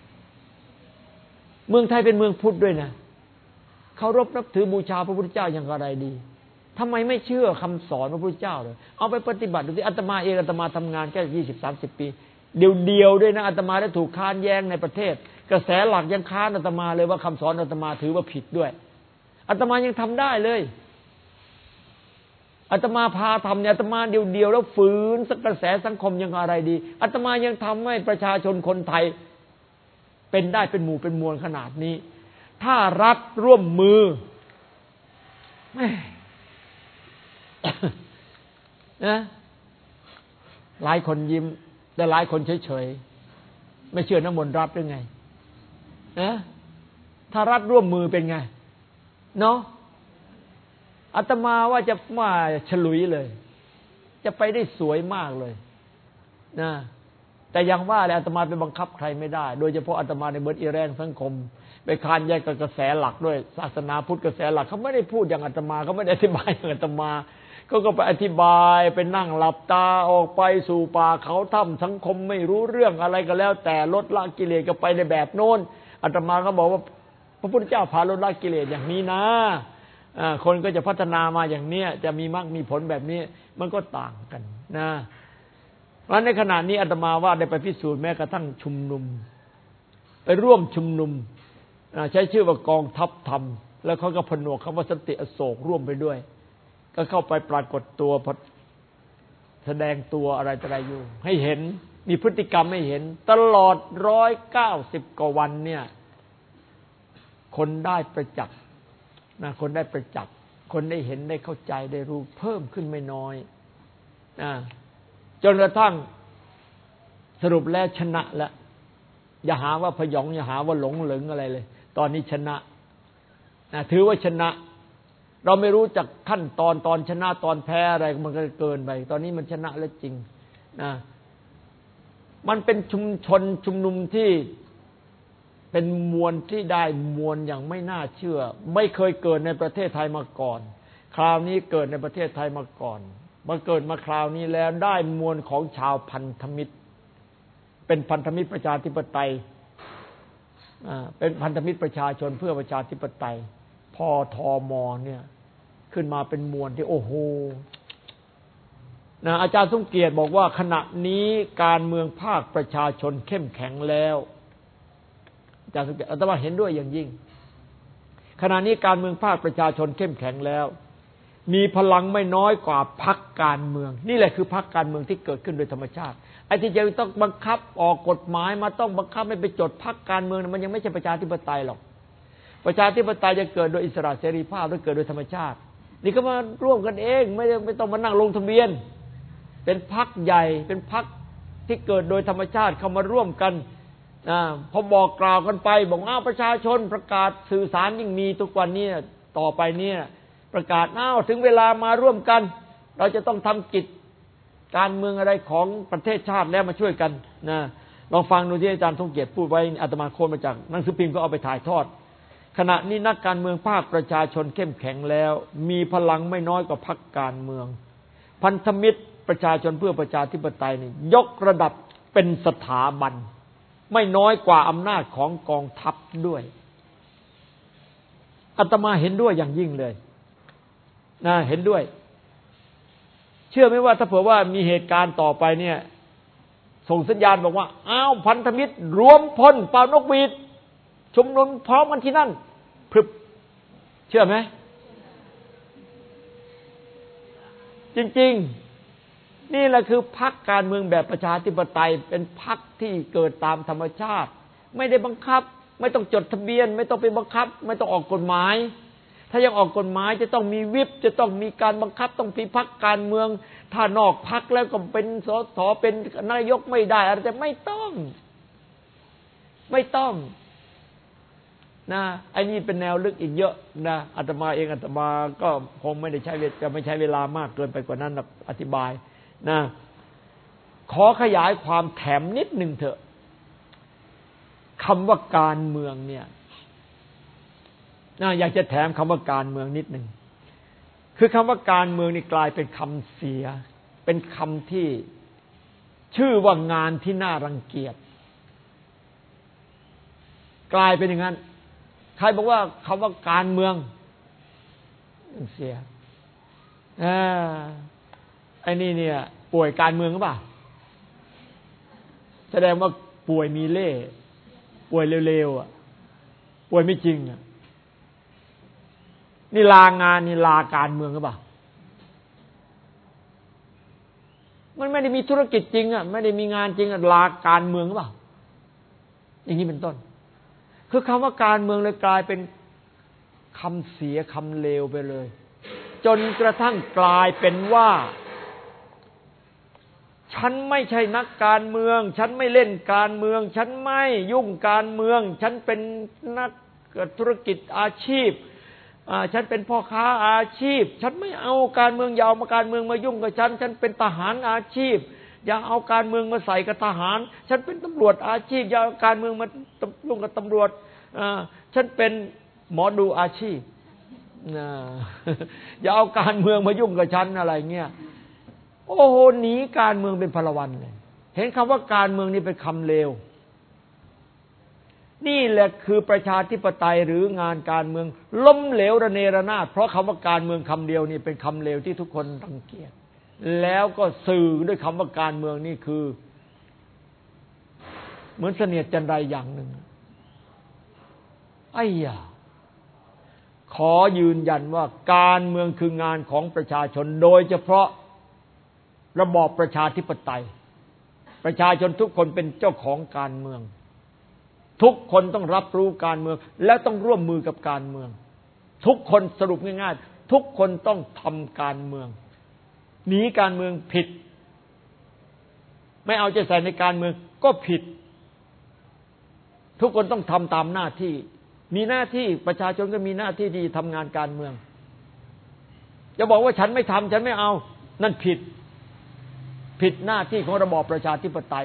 เมืองไทยเป็นเมืองพุทธด้วยนะเคารพนับถือบูชาพระพุทธเจ้าอย่างไรดีทำไมไม่เชื่อคำสอนพระพุทธเจ้าเลยเอาไปปฏิบัติดูสิอาตมาเองอาตมาทำงานแค่ยี่สิบ สามสิบปีเดียวๆด้วยนะอาตมาได้ถูกค้านแย้งในประเทศกระแสหลักยังค้านอาตมาเลยว่าคำสอนอาตมาถือว่าผิดด้วยอาตมายังทำได้เลยอาตมาพาทำเนี่ยอาตมาเดียวๆแล้วฝืนสักกระแสสังคมยังอะไรดีอาตมายังทำให้ประชาชนคนไทยเป็นได้เป็นหมู่เป็นมวลขนาดนี้ถ้ารัฐร่วมมือนะหลายคนยิ้มแต่หลายคนเฉยๆไม่เชื่อน้ำมนต์รัฐหรือไงนะถ้ารัฐร่วมมือเป็นไงเนาะอาตมาว่าจะมาฉลุยเลยจะไปได้สวยมากเลยนะแต่ยังว่าแหละอาตมาไปบังคับใครไม่ได้โดยเฉพาะอาตมาในเบิร์ดอีแรงสังคมไปคานแยกกับกระแสหลักด้วยศาสนาพุทธกระแสหลักเขาไม่ได้พูดอย่างอาตมาเขาไม่ได้อธิบายอย่างอาตมาเขาก็ไปอธิบายไปนั่งหลับตาออกไปสู่ป่าเขาถ้ำสังคมไม่รู้เรื่องอะไรก็แล้วแต่ลดละกิเลสก็ไปในแบบโน้นอาตมาก็บอกว่าพระพุทธเจ้าพาลดละกิเลสอย่างนี้นะคนก็จะพัฒนามาอย่างเนี้ยจะมีมรรคมีผลแบบนี้มันก็ต่างกันนะเพราะในขณะนี้อาตมาว่าได้ไปพิสูจน์แม้กระทั่งชุมนุมไปร่วมชุมนุมใช้ชื่อว่ากองทัพธรรมแล้วเขาก็ผนวกคำว่าสันติอโศกร่วมไปด้วยก็เข้าไปปรากฏตัวแสดงตัวอะไรต่ออะไรอยู่ให้เห็นมีพฤติกรรมให้เห็นตลอดหนึ่งร้อยเก้าสิบกว่าวันเนี่ยคนได้ประจักษ์นะคนได้ประจักษ์คนได้เห็นได้เข้าใจได้รู้เพิ่มขึ้นไม่น้อยนะจนกระทั่งสรุปแล้วชนะแล้วอย่าหาว่าพยองอย่าหาว่าหลงเหลิงอะไรเลยตอนนี้ชนะนะถือว่าชนะเราไม่รู้จักขั้นตอนตอนชนะตอนแพ้อะไรมันก็เกินไปตอนนี้มันชนะแล้วจริงนะมันเป็นชุมชนชุมนุมที่เป็นมวลที่ได้มวลอย่างไม่น่าเชื่อไม่เคยเกิดในประเทศไทยมาก่อนคราวนี้เกิดในประเทศไทยมาก่อนมาเกิดมาคราวนี้แล้วได้มวลของชาวพันธมิตรเป็นพันธมิตรประชาธิปไตยเป็นพันธมิตรประชาชนเพื่อประชาธิปไตยพอทมเนี่ยขึ้นมาเป็นมวลที่โอ้โหนะอาจารย์สมเกียรติบอกว่าขณะนี้การเมืองภาคประชาชนเข้มแข็งแล้วอาจารย์สมเกียรติอาตมาเห็นด้วยอย่างยิ่งขณะนี้การเมืองภาคประชาชนเข้มแข็งแล้วมีพลังไม่น้อยกว่าพรรคการเมืองนี่แหละคือพรรคการเมืองที่เกิดขึ้นโดยธรรมชาติไอ้ที่จะต้องบังคับออกกฎหมายมาต้องบังคับให้ไปจดพรรคการเมืองมันยังไม่ใช่ประชาธิปไตยหรอกประชาธิปไตยจะเกิดโดยอิสระเสรีภาพหรือเกิดโดยธรรมชาตินี่ก็มาร่วมกันเองไม่ไม่ต้องมานั่งลงทะเบียนเป็นพรรคใหญ่เป็นพรรคที่เกิดโดยธรรมชาติเข้ามาร่วมกันอ่าพอบอกกล่าวกันไปบอกอ้าวประชาชนประกาศสื่อสารยิ่งมีทุกวันนี้ต่อไปเนี่ยประกาศอ้าวถึงเวลามาร่วมกันเราจะต้องทำกิจการเมืองอะไรของประเทศชาติแล้วมาช่วยกันนะลองฟังดูที่อาจารย์ทรงเกียรติพูดไว้อาตมาโค้ดมาจากหนังสือพิมพ์ก็เอาไปถ่ายทอดขณะนี้นักการเมืองภาคประชาชนเข้มแข็งแล้วมีพลังไม่น้อยกว่าพรรคการเมืองพันธมิตรประชาชนเพื่อประชาธิปไตยนี่ยกระดับเป็นสถาบันไม่น้อยกว่าอำนาจของกองทัพด้วยอาตมาเห็นด้วยอย่างยิ่งเลยนะเห็นด้วยเชื่อไหมว่าถ้าเผื่อว่ามีเหตุการณ์ต่อไปเนี่ยส่งสัญญาณบอกว่าอ้าวพันธมิตรรวมพลเป่านกหวีดชุมนุมพร้อมกันที่นั่นพรึบเชื่อไหมจริงๆนี่แหละคือพรรคการเมืองแบบประชาธิปไตยเป็นพรรคที่เกิดตามธรรมชาติไม่ได้บังคับไม่ต้องจดทะเบียนไม่ต้องไปบังคับไม่ต้องออกกฎหมายถ้ายังออกกฎหมายจะต้องมีวิปจะต้องมีการบังคับต้องมีพรรคการเมืองถ้านอกพรรคแล้วก็เป็นสสเป็นนายกไม่ได้อะไรแต่ไม่ต้องไม่ต้องนะไอ้นี่เป็นแนวลึกอีกเยอะนะอาตมาเองอาตมาก็คงไม่ได้ใช้เวลาจะไม่ใช้เวลามากเกินไปกว่านั้นอธิบายนะขอขยายความแถมนิดนึงเถอะคำว่าการเมืองเนี่ยนะอยากจะแถมคำว่าการเมืองนิดนึงคือคำว่าการเมืองนี่กลายเป็นคำเสียเป็นคำที่ชื่อว่างานที่น่ารังเกียจกลายเป็นอย่างนั้นใครบอกว่าคำว่าการเมืองเสียอ่าไอ้นี่เนี่ยป่วยการเมืองหรือเปล่าแสดงว่าป่วยมีเล่ห์ป่วยเร็วๆอ่ะป่วยไม่จริงอ่ะนี่ลางานนี่ลาการเมืองหรือเปล่ามันไม่ได้มีธุรกิจจริงอ่ะไม่ได้มีงานจริงอ่ะลาการเมืองหรือเปล่าอย่างนี้เป็นต้นคือคำว่าการเมืองเลยกลายเป็นคำเสียคำเลวไปเลยจนกระทั่งกลายเป็นว่าฉันไม่ใช่นักการเมืองฉันไม่เล่นการเมืองฉันไม่ยุ่งการเมืองฉันเป็นนักธุรกิจอาชีพฉันเป็นพ่อค้าอาชีพฉันไม่เอาการเมืองอย่าเอามาการเมืองมายุ่งกับฉันฉันเป็นทหารอาชีพอย่าเอาการเมืองมาใส่กับทหารฉันเป็นตำรวจอาชีพอย่าเอาการเมืองมายุ่งกับตำรวจฉันเป็นหมอดูอาชีพอย่าเอาการเมืองมายุ่งกับฉันอะไรเงี้ยโอ้โหหนีการเมืองเป็นพลวันเลยเห็นคำว่าการเมืองนี่เป็นคำเลวนี่แหละคือประชาธิปไตยหรืองานการเมืองล้มเหลวระเนระนาดเพราะคำว่าการเมืองคำเดียวนี่เป็นคำเลวที่ทุกคนรังเกียจแล้วก็สื่อด้วยคำว่าการเมืองนี่คือเหมือนเสนียดจันไรอย่างหนึ่งไอ้ยาขอยืนยันว่าการเมืองคืองานของประชาชนโดยเฉพาะระบอบประชาธิปไตยประชาชนทุกคนเป็นเจ้าของการเมืองทุกคนต้องรับรู้การเมืองและต้องร่วมมือกับการเมืองทุกคนสรุปง่ายๆทุกคนต้องทำการเมืองหนีการเมืองผิดไม่เอาใจใส่ในการเมืองก็ผิดทุกคนต้องทำตามหน้าที่มีหน้าที่ประชาชนก็มีหน้าที่ที่ทำงานการเมืองจะบอกว่าฉันไม่ทำฉันไม่เอานั่นผิดผิดหน้าที่ของระบอบประชาธิปไตย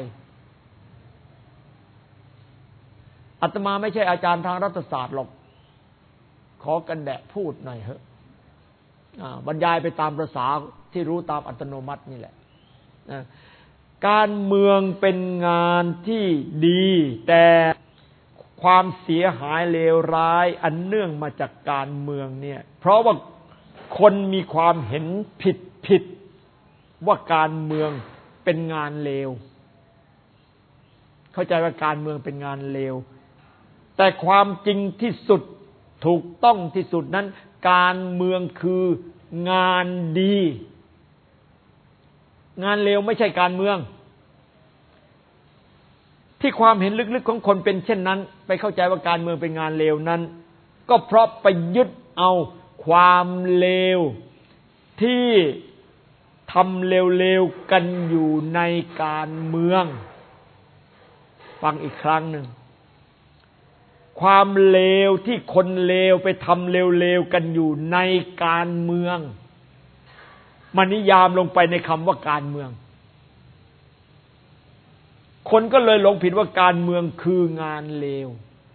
อาตมาไม่ใช่อาจารย์ทางรัฐศาสตร์หรอกขอกันแดะพูดหน่อยเถอะบรรยายไปตามภาษาที่รู้ตามอัตโนมัตินี่แหละการเมืองเป็นงานที่ดีแต่ความเสียหายเลวร้ายอันเนื่องมาจากการเมืองเนี่ยเพราะว่าคนมีความเห็นผิดผิดว่าการเมืองเป็นงานเลวเข้าใจว่าการเมืองเป็นงานเลวแต่ความจริงที่สุดถูกต้องที่สุดนั้นการเมืองคืองานดีงานเลวไม่ใช่การเมืองที่ความเห็นลึกๆของคนเป็นเช่นนั้นไปเข้าใจว่าการเมืองเป็นงานเลวนั้นก็เพราะไปยึดเอาความเลวที่ทำเลวๆกันอยู่ในการเมืองฟังอีกครั้งหนึ่งความเลวที่คนเลวไปทำเลวๆกันอยู่ในการเมืองมันนิยามลงไปในคำว่าการเมืองคนก็เลยหลงผิดว่าการเมืองคืองานเลว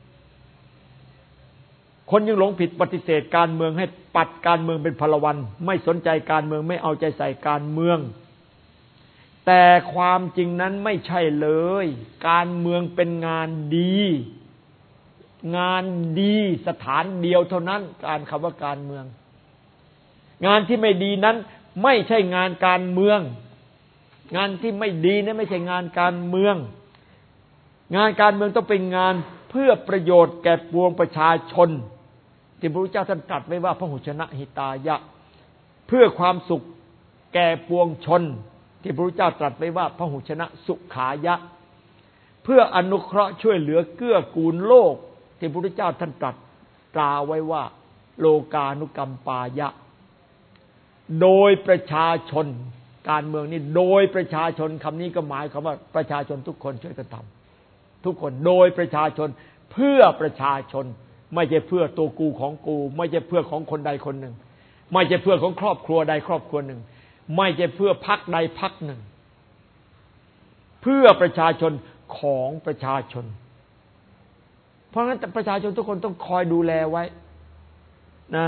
คนยังหลงผิดปฏิเสธการเมืองให้ปัดการเมืองเป็นพลวันไม่สนใจการเมืองไม่เอาใจใส่การเมืองแต่ความจริงนั้นไม่ใช่เลยการเมืองเป็นงานดีงานดีสถานเดียวเท่านั้นการคำว่าการเมืองงานที่ไม่ดีนั้นไม่ใช่งานการเมืองงานที่ไม่ดีนั้นไม่ใช่งานการเมืองงานการเมืองต้องเป็นงานเพื่อประโยชน์แก่ปวงประชาชนที่พระพุทธเจ้าท่านตรัสไว้ว่าพหุชนะหิตายะเพื่อความสุขแก่ปวงชนที่พระพุทธเจ้าตรัสไว้ว่าพหุชนะสุขายะเพื่ออนุเคราะห์ช่วยเหลือเกื้อกูลโลกที่พระพุทธเจ้าท่านตรัสตราไว้ว่าโลกานุกัมปายะโดยประชาชนการเมืองนี่โดยประชาชนคำนี้ก็หมายความว่าประชาชนทุกคนช่วยกันทำทุกคนโดยประชาชนเพื่อประชาชนไม่ใช่เพื่อตัวกูของกูไม่ใช่เพื่อของคนใดคนหนึ่งไม่ใช่เพื่อของครอบครัวใดครอบครัวหนึ่งไม่ใช่เพื่อพรรคใดพรรคหนึ่งเพื่อประชาชนของประชาชนเพราะงั้นประชาชนทุกคนต้องคอยดูแลไว้นะ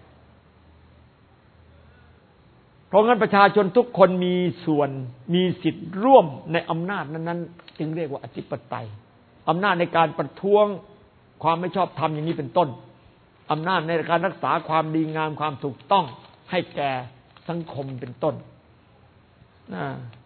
เพราะงั้นประชาชนทุกคนมีส่วนมีสิทธิ์ร่วมในอำนาจนั้นๆจึงเรียกว่าอธิปไตยอำนาจในการประท้วงความไม่ชอบธรรมอย่างนี้เป็นต้นอำนาจในการรักษาความดีงามความถูกต้องให้แก่สังคมเป็นต้นนะ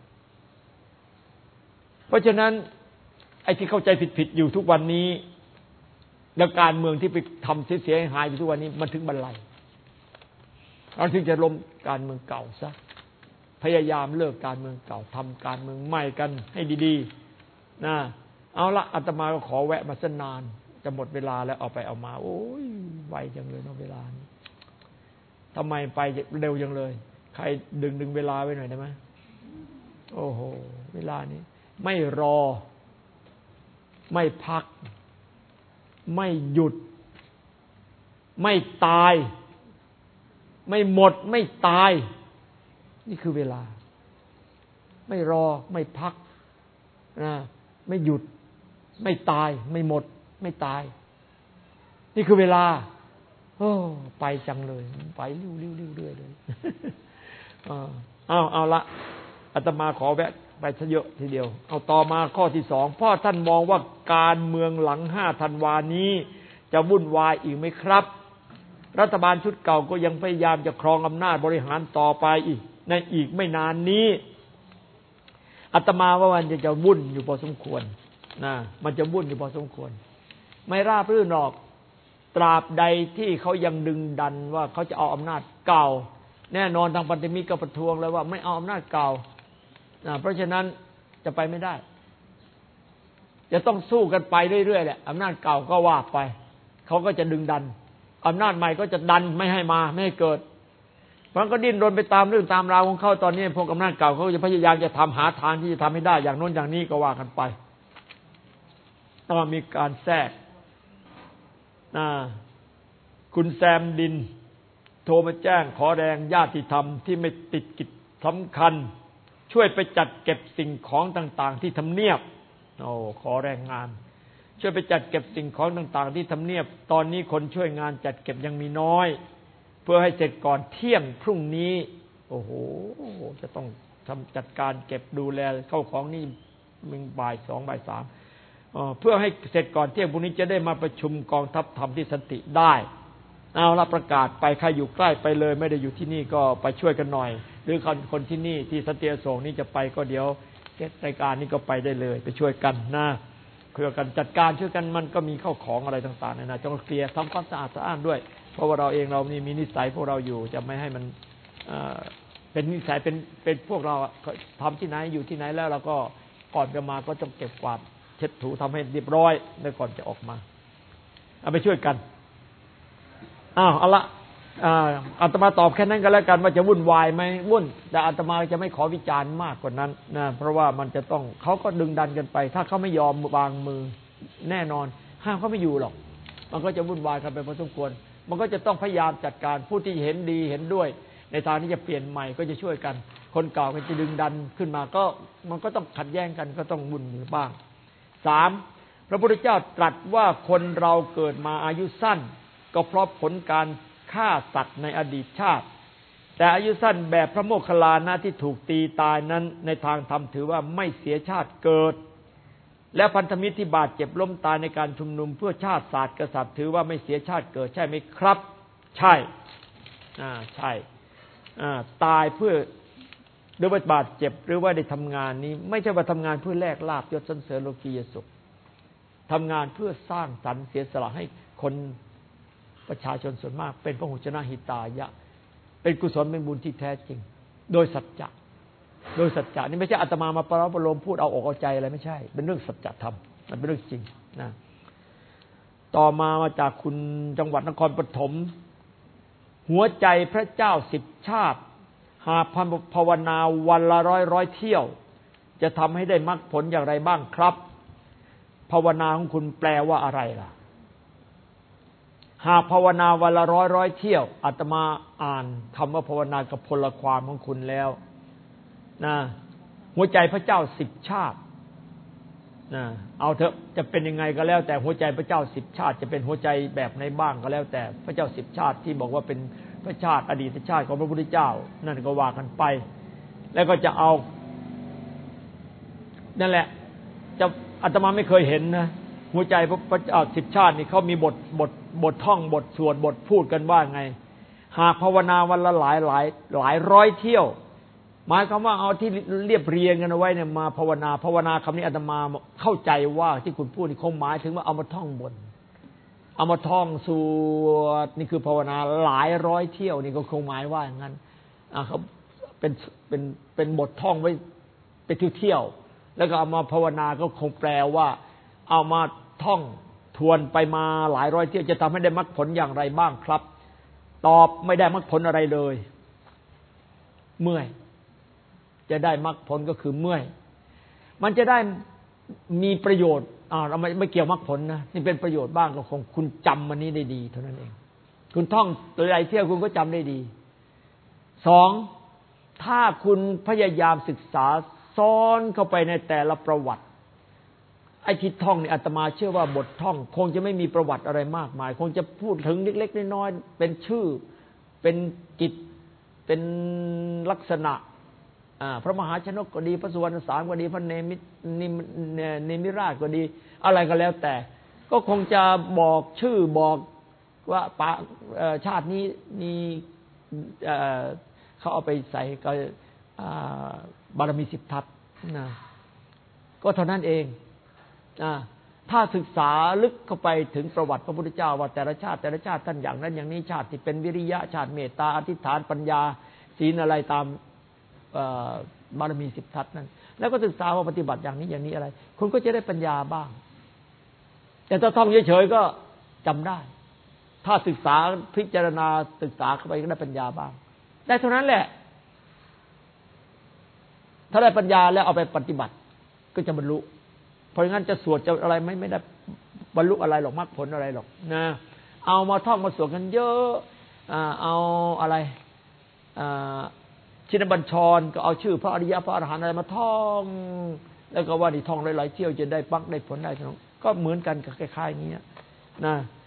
เพราะฉะนั้นไอ้ที่เข้าใจผิดๆอยู่ทุกวันนี้แล้วการเมืองที่ไปทำเสียหายอยู่ทุกวันนี้มันถึงบรรลัยเราถึงจะล้มการเมืองเก่าซะพยายามเลิกการเมืองเก่าทำการเมืองใหม่กันให้ดีๆนะเอาละอาตมาก็ขอแวะมาสักนานจะหมดเวลาแล้วเอาไปเอามาโอ้ยไวจังเลยเนาะเวลานี้ทำไมไปเร็วจังเลยใครดึงดึงเวลาไว้หน่อยได้ไหมโอ้โหเวลานี้ไม่รอไม่พักไม่หยุดไม่ตายไม่หมดไม่ตายนี่คือเวลาไม่รอไม่พักนะไม่หยุดไม่ตายไม่หมดไม่ตายนี่คือเวลาโอ้ไปจังเลยไปริ้วริ้วริ้วเรื่อยเลยเอาเอาละอาตมาขอแวะไปซะเยอะทีเดียวเอาต่อมาข้อที่สองพ่อท่านมองว่าการเมืองหลังห้าธันวานี้จะวุ่นวายอีกไหมครับรัฐบาลชุดเก่าก็ยังพยายามจะครองอำนาจบริหารต่อไปอีกในอีกไม่นานนี้อาตมาว่ามันจะจะวุ่นอยู่พอสมควรนะมันจะวุ่นอยู่พอสมควรไม่ราบรื่นหรอกตราบใดที่เขายังดึงดันว่าเขาจะเอาอำนาจเก่าแน่นอนทางพันธมิตรก็ประท้วงแล้วว่าไม่เอาอำนาจเก่านะเพราะฉะนั้นจะไปไม่ได้จะต้องสู้กันไปเรื่อยๆแหละอำนาจเก่าก็ว่าไปเขาก็จะดึงดันอำนาจใหม่ก็จะดันไม่ให้มาไม่ให้เกิดมันก็ดิ้นรนไปตามเรื่องตามราวของเขาตอนนี้พวกอำนาจเก่าเขาจะพยายามจะทำหาทางที่จะทำให้ได้อย่างโน้นอย่างนี้ก็ว่ากันไปต้องมีการแทรกคุณแซมดินโทรมาแจ้งขอแรงญาติธรรมที่ไม่ติดกิจสำคัญช่วยไปจัดเก็บสิ่งของต่างๆที่ทำเนียบโอ้ขอแรงงานช่วยไปจัดเก็บสิ่งของต่างๆที่ทำเนียบตอนนี้คนช่วยงานจัดเก็บยังมีน้อยเพื่อให้เสร็จก่อนเที่ยงพรุ่งนี้โอ้โหจะต้องทำจัดการเก็บดูแลเข้าของนี่มึงบ่ายสองบ่ายสามเพื่อให้เสร็จก่อนเที่ยงพรุ่งนี้จะได้มาประชุมกองทัพธรรมที่สันติได้เอาละประกาศไปใครอยู่ใกล้ไปเลยไม่ได้อยู่ที่นี่ก็ไปช่วยกันหน่อยหรือคนคนที่นี่ที่สันติอโศกนี่จะไปก็เดี๋ยวเก็บรายการนี้ก็ไปได้เลยไปช่วยกันนะเพื่อกันจัดการช่วยกันมันก็มีเข้าของอะไรต่างๆนะต้องเคลียร์ทำความสะอาดสะอ้านด้วยเพราะว่าเราเองเรานี่มีนิสัยพวกเราอยู่จะไม่ให้มันเป็นนิสัยเป็นเป็นพวกเราทำที่ไหนอยู่ที่ไหนแล้วเราก็ก่อนจะมาก็ต้องเก็บกวาดเช็ดถูทำให้เรียบร้อยแล้วก่อนจะออกมาเอาไปช่วยกันอ้าวเอาละอาตมาตอบแค่นั้นก็แล้วกันว่าจะวุ่นวายไหมวุ่นแต่อาตมาจะไม่ขอวิจารณ์มากกว่านั้นนะเพราะว่ามันจะต้องเขาก็ดึงดันกันไปถ้าเขาไม่ยอมวางมือแน่นอนห้ามเขาไม่อยู่หรอกมันก็จะวุ่นวายกันไปพอสมควรมันก็จะต้องพยายามจัดการผู้ที่เห็นดีเห็นด้วยในทางที่จะเปลี่ยนใหม่ก็จะช่วยกันคนเก่าก็จะดึงดันขึ้นมาก็มันก็ต้องขัดแย้งกันก็ต้องวุ่นมือบ้างสามพระพุทธเจ้าตรัสว่าคนเราเกิดมาอายุสั้นก็เพราะผลการฆ่าสัตว์ในอดีตชาติแต่อายุสั้นแบบพระโมคคัลลานะที่ถูกตีตายนั้นในทางธรรมถือว่าไม่เสียชาติเกิดและพันธมิตรที่บาดเจ็บล้มตายในการชุมนุมเพื่อชาติศาสตร์กษัตริย์ถือว่าไม่เสียชาติเกิดใช่ไหมครับใช่อ่าใช่อ่าตายเพื่อหรือว่าบาดเจ็บหรือว่าได้ทำงานนี้ไม่ใช่ว่าทำงานเพื่อแลกลาภยศสรรเสริญโลกียสุขทำงานเพื่อสร้างสรรค์เสียสละให้คนประชาชนส่วนมากเป็นพหุชนะหิตายะเป็นกุศลเป็นบุญที่แท้จริงโดยสัจจะโดยสัจจะนี่ไม่ใช่อาตมามาประโลมพูดเอาอกเอาใจอะไรไม่ใช่เป็นเรื่องสัจธรรมมันเป็นเรื่องจริงนะต่อมามาจากคุณจังหวัดนครปฐมหัวใจพระเจ้าสิบชาติหากภาวนาวันละร้อยร้อยเที่ยวจะทำให้ได้มรรคผลอย่างไรบ้างครับภาวนาของคุณแปลว่าอะไรล่ะหากภาวนาวันละร้อยร้อยเที่ยวอาตมาอ่านคำว่าภาวนากับพลความของคุณแล้วนะหัวใจพระเจ้าสิบชาตินะเอาเถอะจะเป็นยังไงก็แล้วแต่หัวใจพระเจ้าสิบชาติจะเป็นหัวใจแบบไหนบ้างก็แล้วแต่พระเจ้าสิบชาติที่บอกว่าเป็นพระชาติอดีตชาติของพระพุทธเจ้านั่นก็ว่ากันไปแล้วก็จะเอานั่นแหละจะอาตมาไม่เคยเห็นนะหัวใจพระเจ้าสิบชาตินี่เขามีบทบทบทท่องบทสวดบทพูดกันว่าไงหากภาวนาวันละหลายหลายหลายร้อยเที่ยวหมายความว่าเอาที่เรียบเรียงกันเอาไว้เนี่ยมาภาวนาภาวนาคำนี้อาตมาเข้าใจว่าที่คุณพูดนี่คงหมายถึงว่าเอามาท่องบนเอามาท่องสวดนี่คือภาวนาหลายร้อยเที่ยวนี่ก็คงหมายว่าอย่างนั้นอ่าเขาเป็นเป็นเป็นบทท่องไว้ไปเที่ยวแล้วก็เอามาภาวนาก็คงแปลว่าเอามาท่องทวนไปมาหลายร้อยเที่ยวจะทำให้ได้มรรคผลอย่างไรบ้างครับตอบไม่ได้มรรคผลอะไรเลยเมื่อยจะได้มรรคผลก็คือเมื่อยมันจะได้มีประโยชน์อ่าเราไม่ไม่เกี่ยวมรรคผลนะนี่เป็นประโยชน์บ้างก็คงคุณจำมันนี้ได้ดีเท่านั้นเองคุณท่องหลายเที่ยวคุณก็จำได้ดีสองถ้าคุณพยายามศึกษาซ้อนเข้าไปในแต่ละประวัติไอ้ที่ท่องนี่อาตมาเชื่อว่าบทท่องคงจะไม่มีประวัติอะไรมากมายคงจะพูดถึงเล็กๆน้อยๆเป็นชื่อเป็นกิจเป็นลักษณะอ่าพระมหาชนกก็ดีพระสุวรรณสามก็ดีพระเนมินิเนมิราชก็ดีอะไรก็แล้วแต่ก็คงจะบอกชื่อบอกว่าปะชาตินี้มีเขาเอาไปใส่ก็บารมีสิบทัศนะก็เท่านั้นเองถ้าศึกษาลึกเข้าไปถึงประวัติพระพุทธเจ้าว่าแต่ละชาติแต่ละชาติท่านอย่างนั้นอย่างนี้ชาติที่เป็นวิริยะชาติเมตตาอธิษฐานปัญญาศีลอะไรตามบารมีสิบทัศนั้นแล้วก็ศึกษาว่าปฏิบัติอย่างนี้อย่างนี้อะไรคุณก็จะได้ปัญญาบ้างแต่ถ้าท่องเฉยๆก็จำได้ถ้าศึกษาพิจารณาศึกษาเข้าไปก็ได้ปัญญาบ้างได้เท่านั้นแหละถ้าได้ปัญญาแล้วเอาไปปฏิบัติก็จะบรรลุเพราะงั้นจะสวดจะอะไรไม่ไม่ได้บรรลุอะไรหรอกมรรคผลอะไรหรอกนะเอามาท่องมาสวดกันเยอะเอาอะไรชินบัญชรก็เอาชื่อพระอริยะพระอรหันต์อะไรมาท่องแล้วก็ว่านี่ท่องหลายๆเที่ยวจะได้ปักได้ผลได้ทั้งก็เหมือนกันกับคล้ายๆอย่างนี้นะ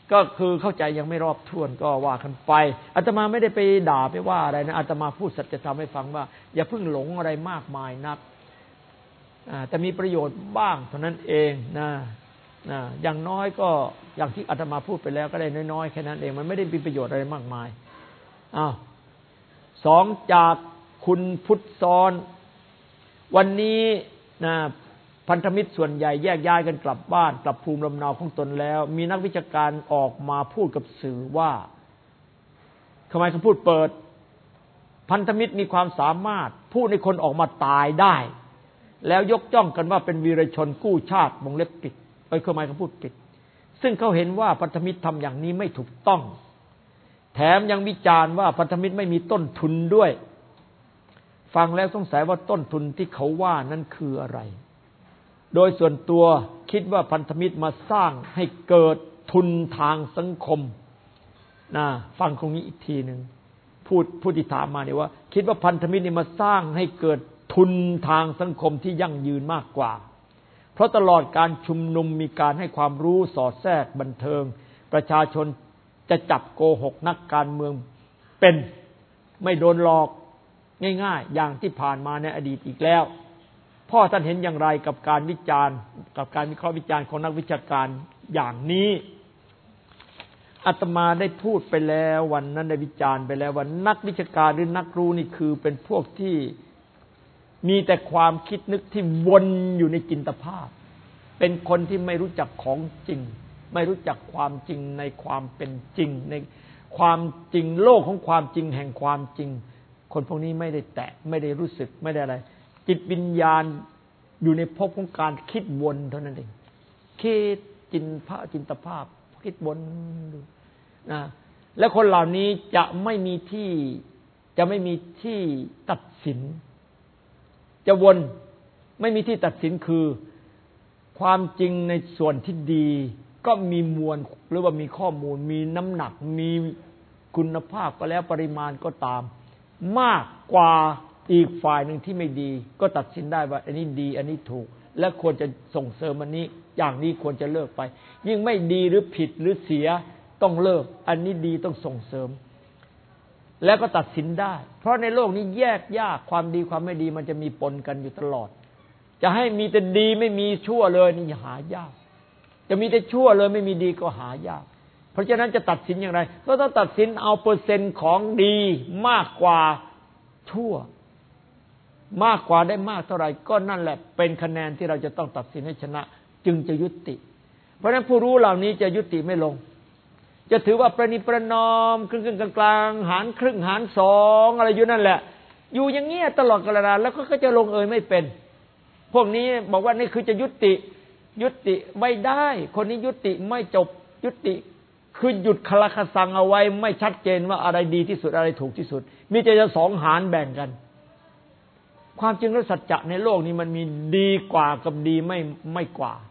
ก็คือเข้าใจยังไม่รอบถ้วนก็ว่ากันไปอาตมาไม่ได้ไปด่าไปว่าอะไรนะอาตมาพูดสัจธรรมให้ฟังว่าอย่าเพิ่งหลงอะไรมากมายนักแต่มีประโยชน์บ้างเท่านั้นเองนะนะอย่างน้อยก็อย่างที่อาตมาพูดไปแล้วก็ได้น้อยๆแค่นั้นเองมันไม่ได้มีประโยชน์อะไรมากมายอ้าวสองจากคุณพุทธซ้อนวันนี้นะพันธมิตรส่วนใหญ่แยกย้ายกันกลับบ้านกลับภูมิลำเนาของตนแล้วมีนักวิชาการออกมาพูดกับสื่อว่าทำไมเขาพูดเปิดพันธมิตรมีความสามารถพูดให้คนออกมาตายได้แล้วยกย่องกันว่าเป็นวีรชนกู้ชาติวงเล็บปิดไอ้ทำไมเขาพูดปิดซึ่งเขาเห็นว่าพันธมิตรทำอย่างนี้ไม่ถูกต้องแถมยังวิจารณ์ว่าพันธมิตรไม่มีต้นทุนด้วยฟังแล้วสงสัยว่าต้นทุนที่เขาว่านั้นคืออะไรโดยส่วนตัวคิดว่าพันธมิตรมาสร้างให้เกิดทุนทางสังคมนะฟังตรงนี้อีกทีหนึ่งพูดผู้ที่ถามมาเนี่ยว่าคิดว่าพันธมิตรนี่มาสร้างให้เกิดทุนทางสังคมที่ยั่งยืนมากกว่าเพราะตลอดการชุมนุมมีการให้ความรู้สอดแทรกบันเทิงประชาชนจะจับโกหกนักการเมืองเป็นไม่โดนหลอกง่ายๆอย่างที่ผ่านมาในอดีตอีกแล้วพ่อท่านเห็นอย่างไรกับการวิจารณ์กับการวิเคราะห์วิจารณ์ของนักวิชาการอย่างนี้อาตมาได้พูดไปแล้ววันนั้นได้วิจารณ์ไปแล้วว่านักวิชาการหรือนักรู้นี่คือเป็นพวกที่มีแต่ความคิดนึกที่วนอยู่ในจินตภาพเป็นคนที่ไม่รู้จักของจริงไม่รู้จักความจริงในความเป็นจริงในความจริงโลกของความจริงแห่งความจริงคนพวกนี้ไม่ได้แตะไม่ได้รู้สึกไม่ได้อะไรจิตวิญญาณอยู่ในภพของการคิดวนเท่านั้นเองคิดจินภาจินตภาพคิดวนนะและคนเหล่านี้จะไม่มีที่จะไม่มีที่ตัดสินจะวนไม่มีที่ตัดสินคือความจริงในส่วนที่ดีก็มีมวลหรือว่ามีข้อมูลมีน้ำหนักมีคุณภาพก็แล้วปริมาณก็ตามมากกว่าอีกฝ่ายหนึ่งที่ไม่ดีก็ตัดสินได้ว่าอันนี้ดีอันนี้ถูกและควรจะส่งเสริมอันนี้อย่างนี้ควรจะเลิกไปยิ่งไม่ดีหรือผิดหรือเสียต้องเลิกอันนี้ดีต้องส่งเสริมแล้วก็ตัดสินได้เพราะในโลกนี้แยกยากความดีความไม่ดีมันจะมีปนกันอยู่ตลอดจะให้มีแต่ดีไม่มีชั่วเลยนี่หายากจะมีแต่ชั่วเลยไม่มีดีก็หายากเพราะฉะนั้นจะตัดสินอย่างไรก็ต้องตัดสินเอาเปอร์เซ็นต์ของดีมากกว่าชั่วมากกว่าได้มากเท่าไหร่ก็นั่นแหละเป็นคะแนนที่เราจะต้องตัดสินให้ชนะจึงจะยุติเพราะฉะนั้นผู้รู้เหล่านี้จะยุติไม่ลงจะถือว่าประนีประนอมครึ่งๆกลางๆหารครึ่งหารสองอะไรอยู่นั่นแหละอยู่อย่างเงี้ยตลอดกาลแล้วก็จะลงเอยไม่เป็นพวกนี้บอกว่านี่คือจะยุติยุติไม่ได้คนนี้ยุติไม่จบยุติคือหยุดคลาคสังเอาไว้ไม่ชัดเจนว่าอะไรดีที่สุดอะไรถูกที่สุดมีแต่จะสองหารแบ่งกันความจริงและสัจจะในโลกนี้มันมีดีกว่ากับดีไม่ไม่กว่า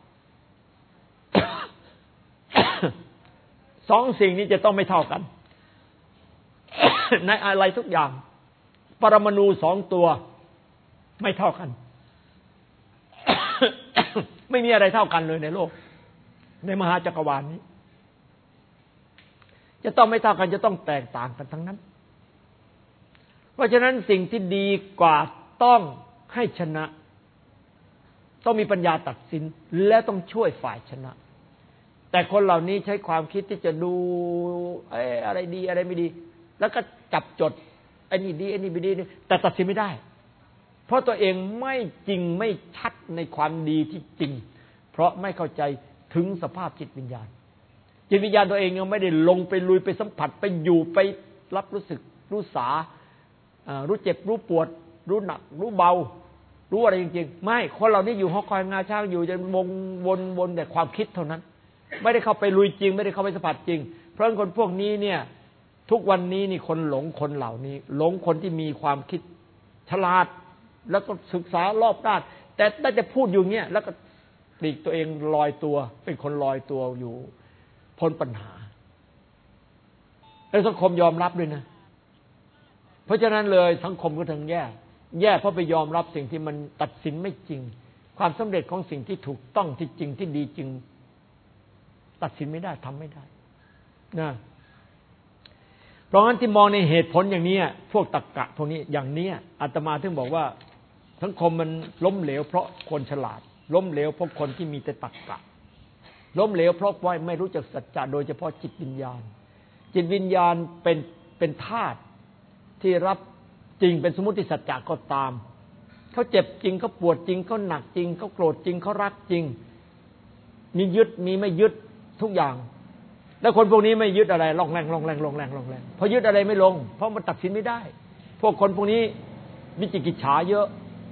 สองสิ่งนี้จะต้องไม่เท่ากัน ในอะไรทุกอย่างปรมาณูสองตัวไม่เท่ากัน ไม่มีอะไรเท่ากันเลยในโลกในมหาจักรวาล นี้จะต้องไม่เท่ากันจะต้องแตกต่างกันทั้งนั้นเพราะฉะนั้นสิ่งที่ดีกว่าต้องให้ชนะต้องมีปัญญาตัดสินและต้องช่วยฝ่ายชนะแต่คนเหล่านี้ใช้ความคิดที่จะดูเอ้อะไรดีอะไรไม่ดีแล้วก็จับจดไอ้นี่ดีไอ้นี่ไม่ดีแต่ตัดสินไม่ได้เพราะตัวเองไม่จริงไม่ชัดในความดีที่จริงเพราะไม่เข้าใจถึงสภาพจิตวิญญาณจิตวิญญาณตัวเองยังไม่ได้ลงไปลุยไปสัมผัสไปอยู่ไปรับรู้สึกรู้สารู้เจ็บรู้ปวดรู้หนักรู้เบารู้อะไรจริงๆไม่คนเหล่านี้อยู่หอคอยงาช้างอยู่จะวงวนวนแต่ความคิดเท่านั้นไม่ได้เข้าไปลุยจริงไม่ได้เข้าไปสัมผัสจริงเพราะคนพวกนี้เนี่ยทุกวันนี้นี่คนหลงคนเหล่านี้หลงคนที่มีความคิดฉลาดแล้วก็ศึกษารอบด้านแต่ถ้าจะพูดอยู่เงี้ยแล้วก็ปลีกตัวเองลอยตัวเป็นคนลอยตัวอยู่พ้นปัญหาแล้วสังคมยอมรับด้วยนะเพราะฉะนั้นเลยสังคมก็ถึงแย่แย่เพราะไปยอมรับสิ่งที่มันตัดสินไม่จริงความสำเร็จของสิ่งที่ถูกต้องที่จริงที่ดีจริงตัดสินไม่ได้ทำไม่ได้นะเพราะงั้นที่มองในเหตุผลอย่างนี้พวกตรรกะพวกนี้อย่างนี้อาตมาถึงบอกว่าสังคมมันล้มเหลวเพราะคนฉลาดล้มเหลวเพราะคนที่มีแต่ตรรกะล้มเหลวเพราะว่าไม่รู้จักสัจจะโดยเฉพาะจิตวิญญาณจิตวิญญาณเป็นเป็นธาตุที่รับจริงเป็นสมมุติสัจจะก็ตามเขาเจ็บจริงเขาปวดจริงเขาหนักจริงเขาโกรธจริงเขารักจริงมียึดมีไม่ยึดทุกอย่างแล้วคนพวกนี้ไม่ยึดอะไรล่องแรงล่องแรงล่องแรงล่องแรงเพราะยึดอะไรไม่ลงเพราะมันตัดสินไม่ได้พวกคนพวกนี้วิจิกิจฉาเยอะ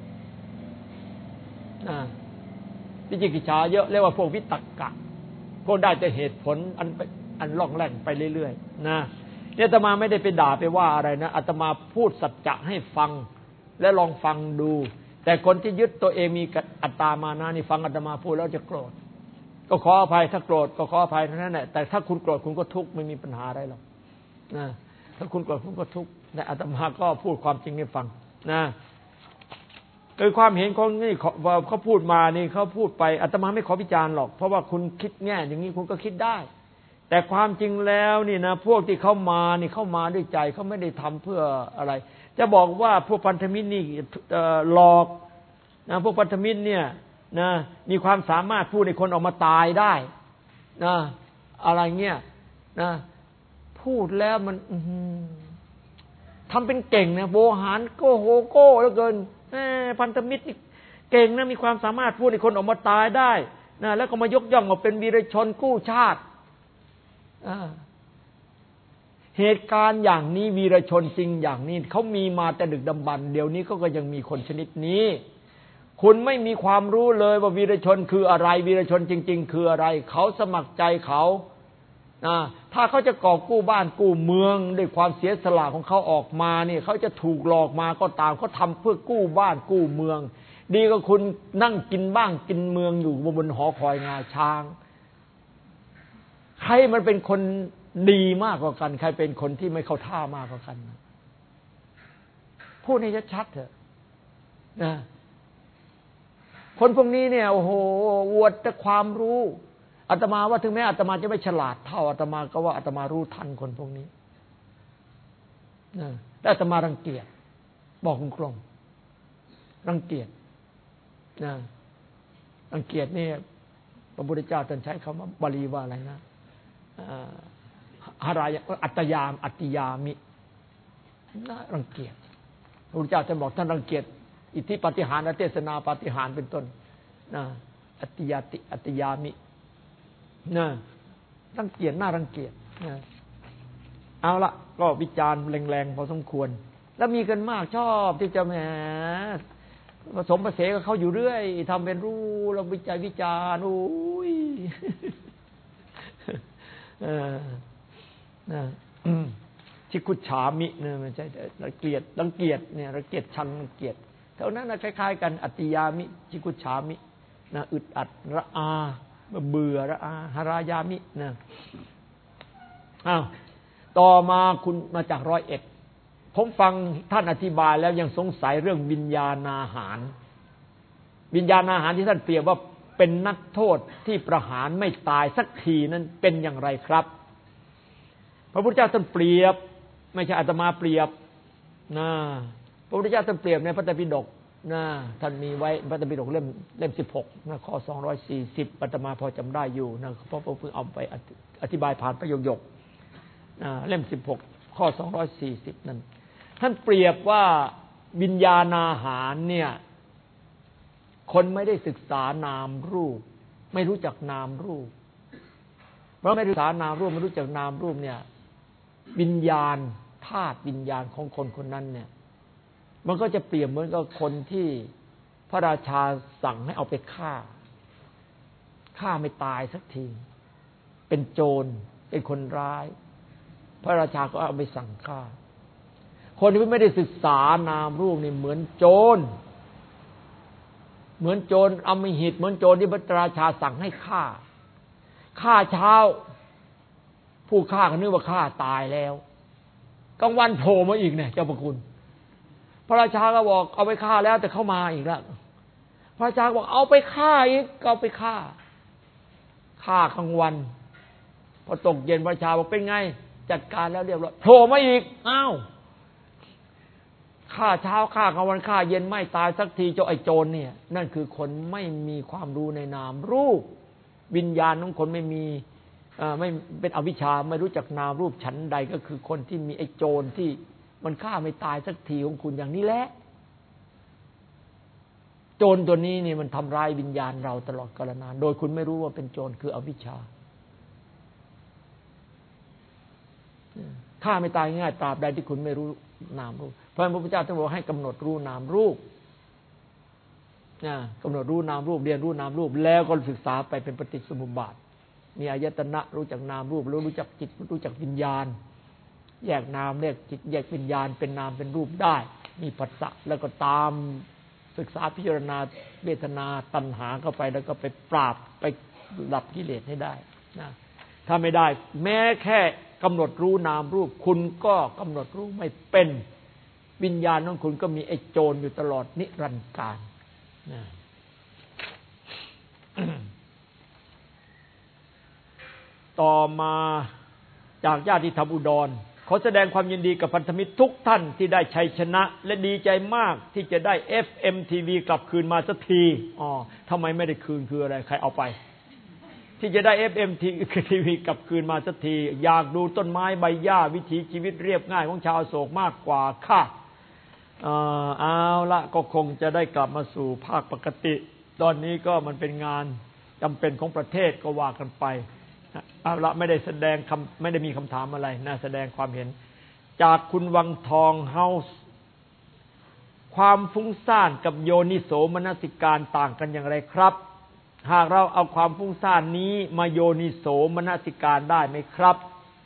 นะวิจิกิจฉาเยอะเรียกว่าพวกวิตกะพวกได้แต่เหตุผลอันอันล่องแรงไปเรื่อยๆนะเนี่ยอาตมาไม่ได้ไปด่าไปว่าอะไรนะอาตมาพูดสัจจะให้ฟังและลองฟังดูแต่คนที่ยึดตัวเองมีอัตตามานะนี่ฟังอาตมาพูดแล้วจะโกรธก็ขออภัยถ้าโกรธก็ขออภัยเท่านั้นแหละแต่ถ้าคุณโกรธคุณก็ทุกข์ไม่มีปัญหาอะไรหรอกนะถ้าคุณโกรธคุณก็ทุกข์แต่อาตมาก็พูดความจริงให้ฟังนะโดยความเห็นของนี่เขาพูดมานี่เขาพูดไปอาตมาไม่ขอวิจารณ์หรอกเพราะว่าคุณคิดแง่อย่างนี้คุณก็คิดได้แต่ความจริงแล้วนี่นะพวกที่เข้ามานี่เข้ามาด้วยใจเขาไม่ได้ทำเพื่ออะไรจะบอกว่าพวกพันธมิตรนี่หลอกนะพวกพันธมิตรเนี่ยนะมีความสามารถพูดให้คนออกมาตายได้นะอะไรเงี้ยนะพูดแล้วมันทำเป็นเก่งนะโวหารโกโหโก้เหลือเกินพันธมิตรนี่เก่งนะมีความสามารถพูดให้คนออกมาตายได้นะแล้วก็มายกย่องว่าเป็นวีรชนกู้ชาติเหตุการณ์อย่างนี้วีรชนจริงอย่างนี้เขามีมาแต่ดึกดำบรรพ์เดี๋ยวนี้ก็ยังมีคนชนิดนี้คุณไม่มีความรู้เลยว่าวีรชนคืออะไรวีรชนจริงๆคืออะไรเขาสมัครใจเขาถ้าเขาจะก่อกู้บ้านกู้เมืองด้วยความเสียสละของเขาออกมาเนี่ยเขาจะถูกหลอกมาก็ตามเขาทำเพื่อกู้บ้านกู้เมืองดีกว่าคุณนั่งกินบ้านกินเมืองอยู่บนหอคอยงาช้างใครมันเป็นคนดีมากกว่ากันใครเป็นคนที่ไม่เข้าท่ามากกว่ากันพูดให้ชัดๆเถอะนะคนพวกนี้เนี่ยโอ้โหอวดแต่ความรู้อาตมาว่าถึงแม้อาตมาจะไม่ฉลาดเท่าอาตมาก็ว่าอาตมารู้ทันคนพวกนี้นะแต่อาตมารังเกียจบอกตรงๆรังเกียจนะรังเกียจนี่พระพุทธเจ้าท่านใช้คำว่าบาลีว่าอะไรนะหารายอัตยามอัตยามิน่ารังเกียจพระพุทธเจ้าท่านบอกท่านรังเกียจอิทธิปาฏิหาริย์เทศนาปาฏิหาริย์เป็นต้นนะอัตยาติอัตยามินะรังเกียจน่ารังเกียจนะเอาละก็วิจารณ์แรงๆพอสมควรแล้วมีกันมากชอบที่จะแหมผสมผสานกับเขาอยู่เรื่อยทำเป็นรู้เราวิจัยวิจารณ์อุ้ยเออนะชิคุฉามิเนี่ยไม่ใช่รังเกียจรังเกียจเนี่ยรังเกียจชังรังเกียจเท่านั้นนะคล้ายๆกันอัตติยามิชิคุฉามินะอึดอัดระอาเบื่อระอาหารายามินะอ้าวต่อมาคุณมาจากร้อยเอ็ดผมฟังท่านอธิบายแล้วยังสงสัยเรื่องวิญญาณอาหารวิญญาณอาหารที่ท่านเปรียบว่าเป็นนักโทษที่ประหารไม่ตายสักทีนั้นเป็นอย่างไรครับพระพุทธเจ้าท่านเปรียบไม่ใช่อาตมาเปรียบนะพระพุทธเจ้าท่านเปรียบในพระไตรปิฎกนะท่านมีไว้พระไตรปิฎกเล่มเล่มสิบหกนะข้อสองร้อยสี่สิบอาตมาพอจำได้อยู่นะเพราะเพิ่งเอาไปอธิบายผ่านประโยคๆนะเล่มสิบหกข้อสองร้อยสี่สิบนั้นท่านเปรียบว่าวิญญาณอาหารเนี่ยคนไม่ได้ศึกษานามรูปไม่รู้จักนามรูปเพราะไม่ศึกษานามรูปไม่รู้จักนามรูปเนี่ยวิญญาณธาตุวิญญาณของคนคนนั้นเนี่ยมันก็จะเปรียบเหมือนกับคนที่พระราชาสั่งให้เอาไปฆ่าฆ่าไม่ตายสักทีเป็นโจรเป็นคนร้ายพระราชาก็เอาไปสั่งฆ่าคนที่ไม่ได้ศึกษานามรูปนี่เหมือนโจรเหมือนโจรอำมหิตเหมือนโจรที่พระราชาสั่งให้ฆ่าฆ่าเช้าผู้ฆ่าก็นึกว่าฆ่าตายแล้วกลางวันโผล่มาอีกเนี่ยเจ้าพระคุณพระราชาก็บอกเอาไปฆ่าแล้วแต่เข้ามาอีกแล้วพระราชาบอกเอาไปฆ่าอีกเอาไปฆ่าฆ่ากลางวันพอตกเย็นพระชาบอกเป็นไงจัดการแล้วเรียบร้อยโผล่มาอีกอ้าวฆ่าเช้าฆ่ากลางวันฆ่าเย็นไม่ตายสักทีเจ้าไอ้โจรเนี่ยนั่นคือคนไม่มีความรู้ในนามรูปวิญญาณของคนไม่มีไม่เป็นอวิชชาไม่รู้จักนามรูปฉันใดก็คือคนที่มีไอ้โจรที่มันฆ่าไม่ตายสักทีของคุณอย่างนี้แหละโจรตัวนี้นี่มันทำร้ายวิญญาณเราตลอดกาลนานโดยคุณไม่รู้ว่าเป็นโจรคืออวิชชาฆ่าไม่ตายง่ายตราบใดที่คุณไม่รู้นามรูปเพราะพระพุทธเจ้าท่านบอกให้กำหนดรู้นามรูปนะกำหนดรู้นามรูปเรียนรู้นามรูปแล้วก็ศึกษาไปเป็นปฏิจจสมุปบาทมีอายตนะรู้จักนามรูปรู้รู้จักจิตรู้จักวิญญาณแยกนามแยกจิตแยกวิญญาณเป็นนามเป็นรูปได้มีผัสสะแล้วก็ตามศึกษาพิจารณาเวทนาตัณหาเข้าไปแล้วก็ไปปราบไปดับกิเลสให้ได้นะถ้าไม่ได้แม้แค่กำหนดรู้นามรูปคุณก็กำหนดรู้ไม่เป็นวิญญาณของคุณก็มีไอ้โจรอยู่ตลอดนิรันดร์กาลนะต่อมาจากญาติธรรมอุดรขอแสดงความยินดีกับพันธมิตรทุกท่านที่ได้ชัยชนะและดีใจมากที่จะได้ เอฟ เอ็ม ที วี กลับคืนมาสักทีอ๋อทำไมไม่ได้คืนคืออะไรใครเอาไปที่จะได้ เอฟ เอ็ม ที วี กลับคืนมาสักทีอยากดูต้นไม้ใบหญ้าวิถีชีวิตเรียบง่ายของชาวโศกมากกว่าค่ะเอาละก็คงจะได้กลับมาสู่ภาคปกติตอนนี้ก็มันเป็นงานจำเป็นของประเทศก็ว่ากันไปเอาละไม่ได้แสดงคำไม่ได้มีคำถามอะไรนะแสดงความเห็นจากคุณวังทองเฮาส์ความฟุ้งซ่านกับโยนิโสมนสิการต่างกันอย่างไรครับหากเราเอาความฟุ้งซ่านนี้มาโยนิโสมนสิการได้ไหมครับ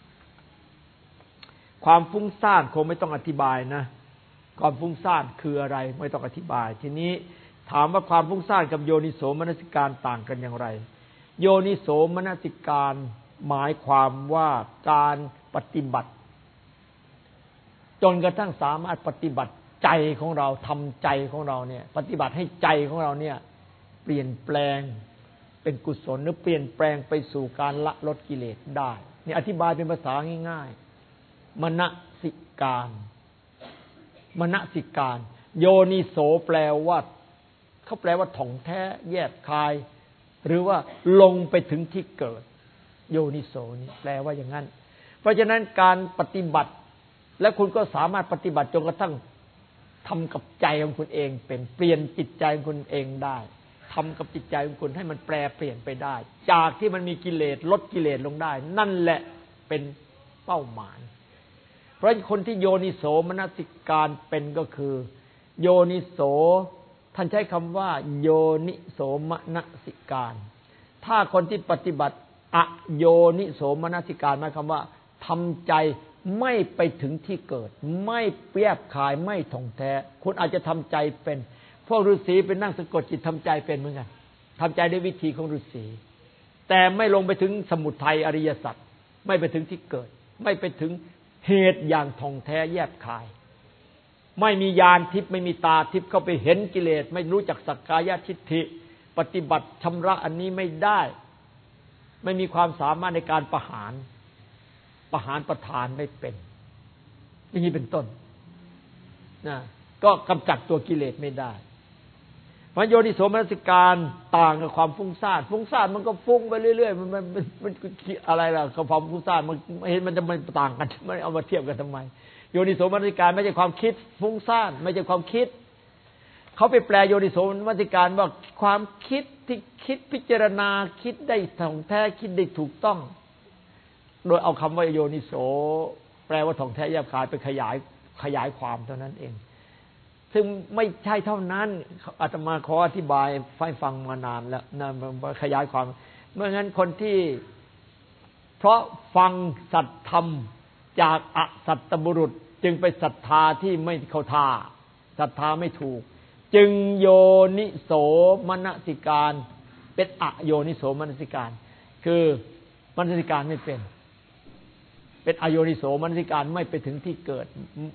ความฟุ้งซ่านคงไม่ต้องอธิบายนะความฟุ้งซ่านคืออะไรไม่ต้องอธิบายทีนี้ถามว่าความฟุ้งซ่านกับโยนิโสมนสิการต่างกันอย่างไรโยนิโสมนสิการหมายความว่าการปฏิบัติจนกระทั่งสามารถปฏิบัติใจของเราทำใจของเราเนี่ยปฏิบัติให้ใจของเราเนี่ยเปลี่ยนแปลงเป็นกุศลหรือเปลี่ยนแปลงไปสู่การละลดกิเลสได้นี่อธิบายเป็นภาษาง่ายๆมนสิการมนสิการโยนิโสแปลว่าเขาแปลว่าถ่องแท้แยบคายหรือว่าลงไปถึงที่เกิดโยนิโสนี่แปลว่าอย่างนั้นเพราะฉะนั้นการปฏิบัติและคุณก็สามารถปฏิบัติจนกระทั่งทำกับใจของคุณเองเป็นเปลี่ยนจิตใจของคุณเองได้ทำกับจิตใจของคุณให้มันแปรเปลี่ยนไปได้จากที่มันมีกิเลสลดกิเลสลงได้นั่นแหละเป็นเป้าหมายเพราะคนที่โยนิโสมนสิการเป็นก็คือโยนิโสท่านใช้คำว่าโยนิโสมนสิการถ้าคนที่ปฏิบัติอโยนิโสมนสิการหมายความว่าทำใจไม่ไปถึงที่เกิดไม่แยบคายไม่ท่องแท้คุณอาจจะทำใจเป็นพวกฤาษีเป็นนั่งสะกดจิตทำใจเป็นเหมือนกันทำใจด้วยวิธีของฤาษีแต่ไม่ลงไปถึงสมุทัยอริยสัจไม่ไปถึงที่เกิดไม่ไปถึงเหตุอย่างท่องแท้แยบคายไม่มีญาณทิพย์ไม่มีตาทิพย์เข้าไปเห็นกิเลสไม่รู้จักสักกายทิฏฐิปฏิบัติชำระอันนี้ไม่ได้ไม่มีความสามารถในการประหารประหารประทานไม่เป็นอย่างนี้เป็นต้นนะก็กำจัดตัวกิเลสไม่ได้เพราะโยนิโสมนสิการต่างกับความฟุ้งซ่านฟุ้งซ่านมันก็ฟุ้งไปเรื่อยๆมันมันมันอะไรล่ะกับความฟุ้งซ่านมันเห็นมันจะมันต่างกันไม่เอามาเทียบกันทำไมโยนิโสมนสิการไม่ใช่ความคิดฟุ้งซ่านไม่ใช่ความคิดเขาไปแปลโยนิโสมนสิการว่าความคิดที่คิดพิจารณาคิดได้ถ่องแท้คิดได้ถูกต้องโดยเอาคำว่าโยนิโสแปลว่าถ่องแท้แยบคายไปขยายขยายความเท่านั้นเองซึ่งไม่ใช่เท่านั้นอาตมาขออธิบายให้ฟังมานานแล้วนะขยายความเมื่องั้นคนที่เพราะฟังสัตธรรมจากอสัตตบุรุษจึงไปศรัทธาที่ไม่เข้าท่าศรัทธาไม่ถูกจึงโยนิโสมนสิการเป็นอโยนิโสมนสิการคือมนสิการไม่เป็นเป็นอโยนิโสมนสิการไม่ไปถึงที่เกิด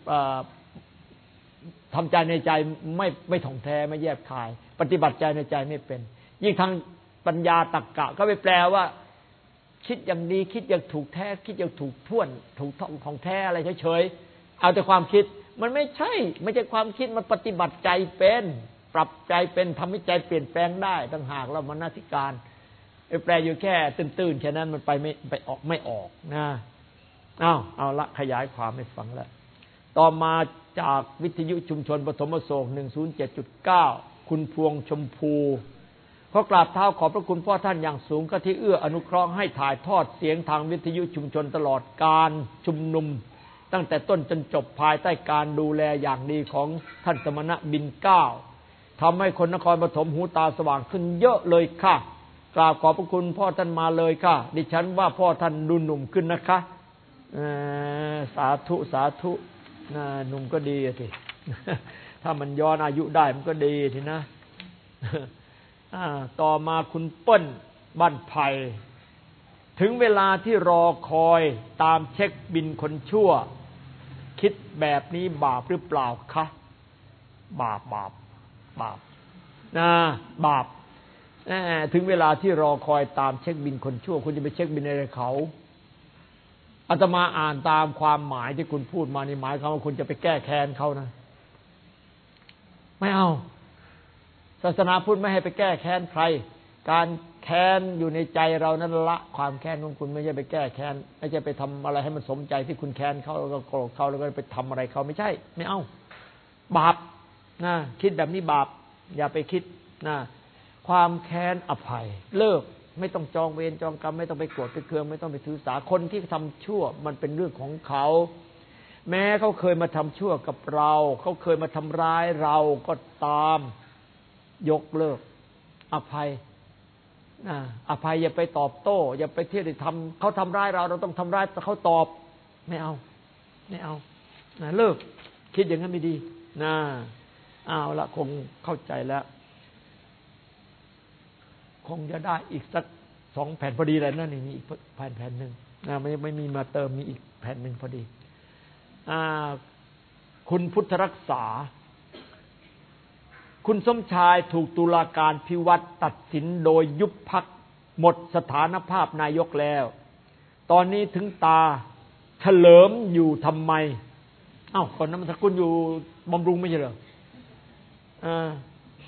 ทำใจในใจไม่ไม่ถ่องแท้ไม่แยบคายปฏิบัติใจในใจไม่เป็นยิ่งทางปัญญาตรรกะก็ไปแปลว่าคิดอย่างดีคิดอย่างถูกแท้คิดอย่างถูกท่วนถูกท่องของแท้อะไรเฉยๆเอาแต่ความคิดมันไม่ใช่ไม่ใช่ความคิดมันปฏิบัติใจเป็นปรับใจเป็นทำให้ใจเปลี่ยนแปลงได้ต่างหากเรามนสิการแปลอยู่แค่ตื้นๆแค่นั้นมันไปไม่ไปออกไม่ออกนะเอาเอาละขยายความให้ฟังแล้วต่อมาจากวิทยุชุมชนปฐมอโศก หนึ่งศูนย์เจ็ดจุดเก้า คุณพวงชมพูขอกราบเท้าขอบพระคุณพ่อท่านอย่างสูงก็ที่เอื้ออนุเคราะห์ให้ถ่ายทอดเสียงทางวิทยุชุมชนตลอดการชุมนุมตั้งแต่ต้นจนจบภายใต้การดูแลอย่างดีของท่านสมณะบินเกล้าทำให้คนนครปฐมหูตาสว่างขึ้นเยอะเลยค่ะกราบขอบพระคุณพ่อท่านมาเลยค่ะดิฉันว่าพ่อท่านดูหนุ่มขึ้นนะคะสาธุสาธุหนุ่มก็ดีสิถ้ามันย้อนอายุได้มันก็ดีทีนะต่อมาคุณเปิ้ลบ้านไผ่ถึงเวลาที่รอคอยตามเช็คบินคนชั่วคิดแบบนี้บาปหรือเปล่าคะบาปบาปบาปนะบาปถึงเวลาที่รอคอยตามเช็คบินคนชั่วคุณจะไปเช็คบินอะไรเขาอาตมาอ่านตามความหมายที่คุณพูดมานี่หมายความว่าคุณจะไปแก้แค้นเขานะไม่เอาศาสนาพุทธไม่ให้ไปแก้แค้นใครการแค้นอยู่ในใจเรานั้นละความแค้นของคุณไม่ใช่ไปแก้แค้นไม่ใช่ไปทำอะไรให้มันสมใจที่คุณแค้นเขาแล้วก็โกรธเขาแล้วก็ไปทำอะไรเขาไม่ใช่ไม่เอาบาปนะคิดแบบนี้บาปอย่าไปคิดนะความแค้นอภัยเลิกไม่ต้องจองเวรจองกรรมไม่ต้องไปโกรธไปเคืองไม่ต้องไปถือสาคนที่ทำชั่วมันเป็นเรื่องของเขาแม้เขาเคยมาทำชั่วกับเราเขาเคยมาทำร้ายเราก็ตามยกเลิกอภัยนะอภัยอย่าไปตอบโต้อย่าไปเที่ยวทำเขาทำร้ายเราเราต้องทำร้ายเขาตอบไม่เอาไม่เอานะเลิกคิดอย่างนั้นไม่ดีนะเอาละคงเข้าใจแล้วคงจะได้อีกสักสองแผ่นพอดีเลยนะนี่มีอีกแผ่นแผ่นหนึ่งนะไม่ไม่มีมาเติมมีอีกแผ่นหนึ่งพอดีอ่าคุณพุทธรักษาคุณสมชายถูกตุลาการพิวัตรตัดสินโดยยุบพรรคหมดสถานภาพนายกแล้วตอนนี้ถึงตาเฉลิมอยู่ทำไมเอ้าก่อนนั้นมันคุณอยู่บำรุงไม่ใช่เหรออ่า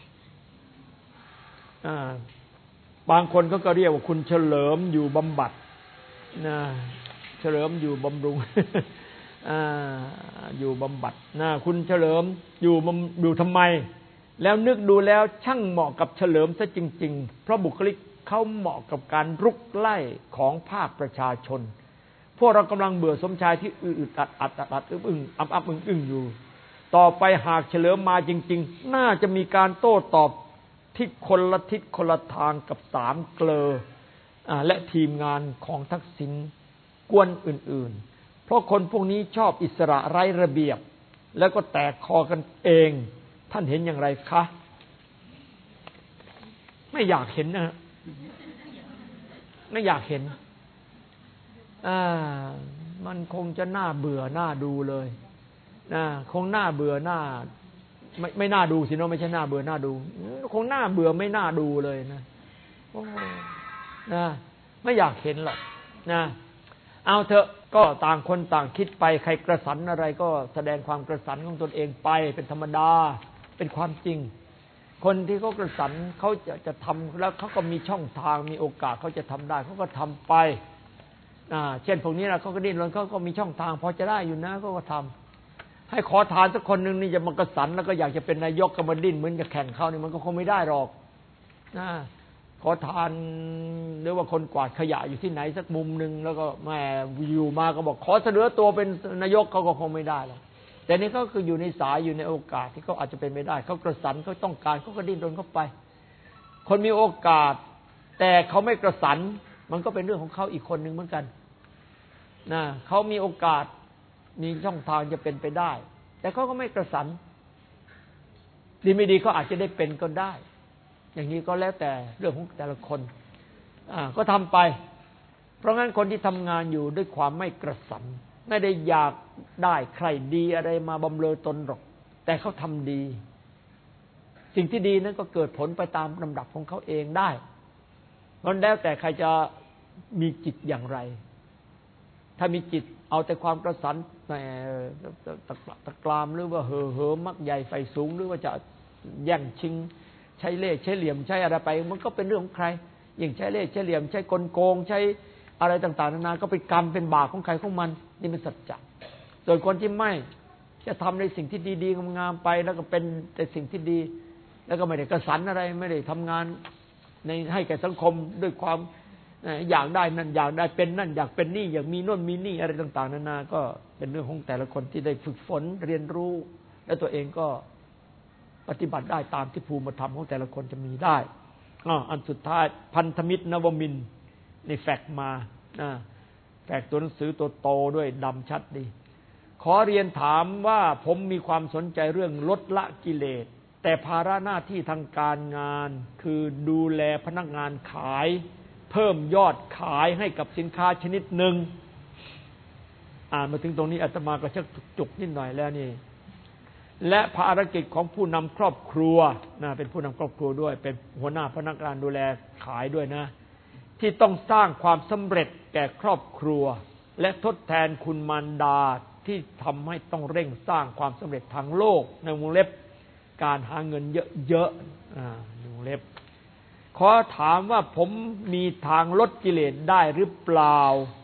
อ่าบางคนก็ก็เรียกว่าคุณเฉลิมอยู่บำบัดนะเฉลิมอยู่บำรุงอ่าอยู่บำบัดนะคุณเฉลิมอยู่อยู่ทำไมแล้วนึกดูแล้วช่างเหมาะกับเฉลิมซะจริงๆเพราะบุคลิกเขาเหมาะกับการรุกไล่ของภาคประชาชนพวกเรากำลังเบื่อสมชายที่อึดอัดอัดอัดอึ้งอึ้งอับอับอึ้งอึ้งอยู่ต่อไปหากเฉลิมมาจริงๆน่าจะมีการโต้ตอบที่คนละทิศคนละทางกับสามเกลอและทีมงานของทักษิณกวนอื่นๆเพราะคนพวกนี้ชอบอิสระไร้ระเบียบแล้วก็แตกคอกันเองท่านเห็นอย่างไรคะไม่อยากเห็นนะไม่อยากเห็นอ่ามันคงจะน่าเบื่อน่าดูเลยนะคงน่าเบื่อน่าไม่ไม่น่าดูสิเนาะไม่ใช่น่าเบื่อน่าดูคงน่าเบื่อไม่น่าดูเลยนะโอ้นะไม่อยากเห็นหรอกนะเอาเถอะก็ต่างคนต่างคิดไปใครกระสันอะไรก็แสดงความกระสันของตนเองไปเป็นธรรมดาเป็นความจริงคนที่เขากระสันเขาจะจะทำแล้วเขาก็มีช่องทางมีโอกาสเขาจะทำได้เขาก็ทำไปอ่าเช่นพวกนี้นะเขาก็ดิ้นรนเขาก็มีช่องทางพอจะได้อยู่นะเขาก็ทำให้ขอทานสักคนหนึ่งนี่จะมากระสันแล้วก็อยากจะเป็นนายกก็มาดิ้นเหมือนจะแข่งเขานี่มันก็คงไม่ได้หรอกนะขอทานหรือว่าคนกวาดขยะอยู่ที่ไหนสักมุมหนึ่งแล้วก็แม่อยู่มาก็บอกขอเสนอตัวเป็นนายกเขาก็คงไม่ได้หรอกแต่นี่เขาคืออยู่ในสายอยู่ในโอกาสที่เขาอาจจะเป็นไม่ได้เขากระสันเขาต้องการเขาก็ดิ้นรนเข้าไปคนมีโอกาสแต่เขาไม่กระสันมันก็เป็นเรื่องของเขาอีกคนหนึ่งเหมือนกันนะเขามีโอกาสมีช่องทางจะเป็นไปได้แต่เขาก็ไม่กระสันดีไม่ดีเขาอาจจะได้เป็นก็ได้อย่างนี้ก็แล้วแต่เรื่องของแต่ละคนอ่าก็ทำไปเพราะงั้นคนที่ทำงานอยู่ด้วยความไม่กระสันไม่ได้อยากได้ใครดีอะไรมาบำเรอตนหรอกแต่เขาทำดีสิ่งที่ดีนั้นก็เกิดผลไปตามลำดับของเขาเองได้มันแล้วแต่ใครจะมีจิตอย่างไรถ้ามีจิตเอาแต่ความกระสันแหมตะตะกรามหรือว่าเห่อเหิมมักใหญ่ไฟสูงหรือว่าจะแย่งชิงใช้เล่ห์ใช้เหลี่ยมใช้อะไรไปมันก็เป็นเรื่องของใครยิ่งใช้เล่ห์ใช้เหลี่ยมใช้กลโกงใช้อะไรต่างๆนานาก็เป็นกรรมเป็นบาปของใครของมันนี่เป็นสัจจะส่วนคนที่ไม่จะทำในสิ่งที่ดีๆงามๆไปแล้วก็เป็นแต่สิ่งที่ดีแล้วก็ไม่ได้กระสันอะไรไม่ได้ทำงานในให้แก่สังคมด้วยความอยากได้นั่นอยากได้เป็นนั่นอยากเป็นนี่อยากมีโน่นมีนี่อะไรต่างๆนานาก็เป็นเรื่องของแต่ละคนที่ได้ฝึกฝนเรียนรู้และตัวเองก็ปฏิบัติได้ตามที่ภูมิธรรมของแต่ละคนจะมีได้อ่าอันสุดท้ายพันธมิตรนวมินทร์ในแฟกมานะแฟกตัวหนังสือตัวโตด้วยดำชัดดีขอเรียนถามว่าผมมีความสนใจเรื่องลดละกิเลสแต่ภาระหน้าที่ทางการงานคือดูแลพนักงานขายเพิ่มยอดขายให้กับสินค้าชนิดหนึ่งอ่านมาถึงตรงนี้อาตมาก็ชักจุกนิดหน่อยแล้วนี่และภารกิจของผู้นำครอบครัวนะเป็นผู้นำครอบครัวด้วยเป็นหัวหน้าพนักงานดูแลขายด้วยนะที่ต้องสร้างความสำเร็จแก่ครอบครัวและทดแทนคุณมารดาที่ทำให้ต้องเร่งสร้างความสำเร็จทางโลกในวงเล็บการหาเงินเยอะๆอ่าในวงเล็บขอถามว่าผมมีทางลดกิเลสได้หรือเปล่า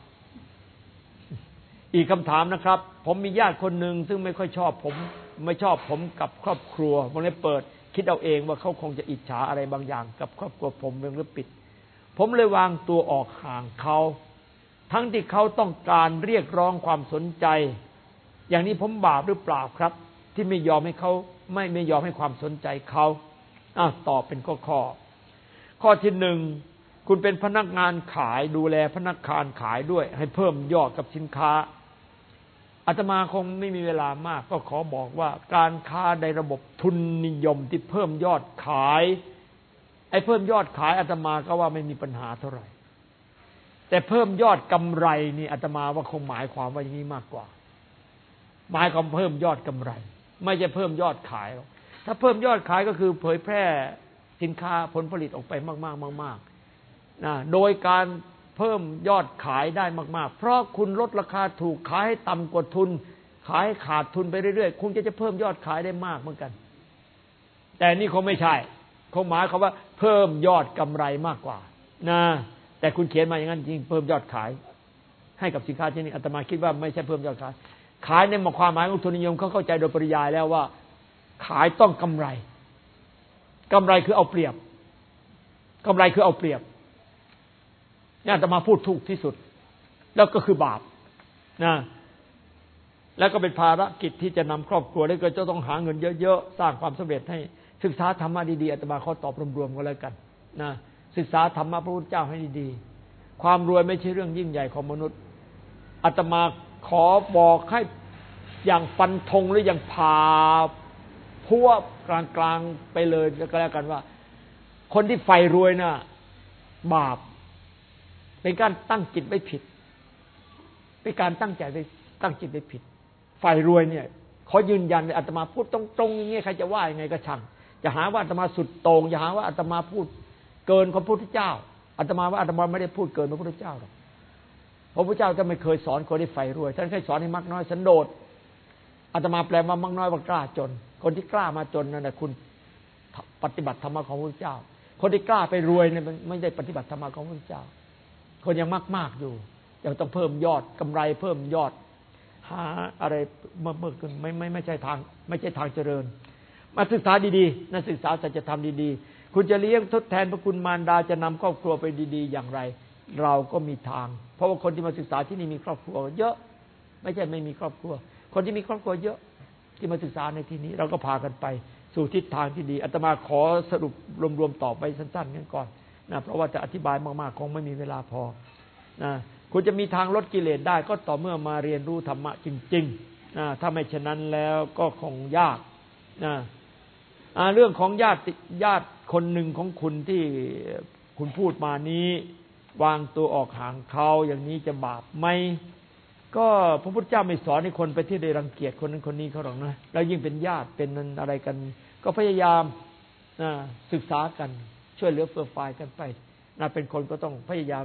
อีกคำถามนะครับผมมีญาติคนหนึ่งซึ่งไม่ค่อยชอบผมไม่ชอบผมกับครอบครัวผมเลยเปิดคิดเอาเองว่าเขาคงจะอิจฉาอะไรบางอย่างกับครอบครัวผมเรื่องหรือปิดผมเลยวางตัวออกห่างเขาทั้งที่เขาต้องการเรียกร้องความสนใจอย่างนี้ผมบาปหรือเปล่าครับที่ไม่ยอมให้เขาไม่ไม่ยอมให้ความสนใจเขาอ้าวตอบเป็นข้อข้อข้อที่หนึ่งคุณเป็นพนักงานขายดูแลพนักงานขายด้วยให้เพิ่มยอดกับสินค้าอาตมาคงไม่มีเวลามากก็ขอบอกว่าการค้าในระบบทุนนิยมที่เพิ่มยอดขายไอ้เพิ่มยอดขายอาตมาก็ว่าไม่มีปัญหาเท่าไหร่แต่เพิ่มยอดกำไรนี่อาตมาว่าคงหมายความว่าอย่างนี้มากกว่าหมายความเพิ่มยอดกำไรไม่ใช่เพิ่มยอดขายหรอกถ้าเพิ่มยอดขายก็คือเผยแพร่สินค้าผลผลิตออกไปมากๆมากๆนะโดยการเพิ่มยอดขายได้มากๆเพราะคุณลดราคาถูกขายให้ต่ำกว่าทุนขายให้ขาดทุนไปเรื่อยๆคุณจะจะเพิ่มยอดขายได้มากเหมือนกันแต่นี่เขาไม่ใช่เขาหมายความว่าเพิ่มยอดกำไรมากกว่านะแต่คุณเขียนมาอย่างนั้นจริงเพิ่มยอดขายให้กับสินค้าชนิดนี้อาตมาคิดว่าไม่ใช่เพิ่มยอดขายขายในความหมายของทุนนิยมเขาเข้าใจโดยปริยายแล้วว่าขายต้องกำไรกำไรคือเอาเปรียบกำไรคือเอาเปรียบนี่อาตมาพูดถูกที่สุดแล้วก็คือบาปนะแล้วก็เป็นภารกิจที่จะนำครอบครัวแล้วก็จะต้องหาเงินเยอะๆสร้างความสำเร็จให้ศึกษาธรรมะดีๆอาตมาขอตอบรวมๆกันแล้วกันนะศึกษาธรรมะพระพุทธเจ้าให้ดีๆความรวยไม่ใช่เรื่องยิ่งใหญ่ของมนุษย์อาตมาขอบอกให้อย่างฟันธงหรืออย่างผ่าพัวกลางๆไปเลยก็แล้วกันว่าคนที่ใฝ่รวยน่ะบาปเป็นการตั้งจิตไว้ผิดเป็นการตั้งใจไว้ตั้งจิตไว้ผิดใฝ่รวยเนี่ยขอยืนยันเลยอาตมาพูดตรงๆอย่างนี้ใครจะว่ายังไงก็ช่างอย่าหาว่าอาตมาสุดโต่งอย่าหาว่าอาตมาพูดเกินพระพุทธเจ้าอาตมาว่าอาตมาไม่ได้พูดเกินพระพุทธเจ้าหรอกพระพุทธเจ้าจะไม่เคยสอนคนที่ใฝ่รวยท่านเคยสอนให้มักน้อยสันโดษอาตมาแปลว่ามักน้อยว่ากล้าจนคนที่กล้ามาจนนั่นแหละคุณปฏิบัติธรรมะของพระพุทธเจ้าคนที่กล้าไปรวยเนี่ยไม่ได้ปฏิบัติธรรมะของพระพุทธเจ้าคนยังมากๆอยู่ยังต้องเพิ่มยอดกำไรเพิ่มยอดหาอะไรเมื่อเมื่อไม่ไม่ไม่ใช่ทางไม่ใช่ทางเจริญมาศึกษาดีๆนักศึกษาสัจธรรมดีๆคุณจะเลี้ยงทดแทนพระคุณมารดาจะนำครอบครัวไปดีๆอย่างไรเราก็มีทางเพราะว่าคนที่มาศึกษาที่นี่มีครอบครัวเยอะไม่ใช่ไม่มีครอบครัวคนที่มีครอบครัวเยอะที่มาศึกษาในที่นี้เราก็พากันไปสู่ทิศทางที่ดีอาตมาขอสรุปรวมๆต่อไปสั้นๆกันก่อนนะเพราะว่าจะอธิบายมากๆคงไม่มีเวลาพอนะคุณจะมีทางลดกิเลสได้ก็ต่อเมื่อมาเรียนรู้ธรรมะจริงๆนะถ้าไม่เช่นนั้นแล้วก็คงยากนะเรื่องของญาติญาติคนหนึ่งของคุณที่คุณพูดมานี้วางตัวออกห่างเขาอย่างนี้จะบาปไหมก็พระพุทธเจ้าไม่สอนให้คนไปที่ได้รังเกียจคนนั้นคนนี้เขาหรอกนะแล้วยิ่งเป็นญาติเป็นอะไรกันก็พยายามศึกษากันช่วยเหลือเฟื่อฟายกันไปนะเป็นคนก็ต้องพยายาม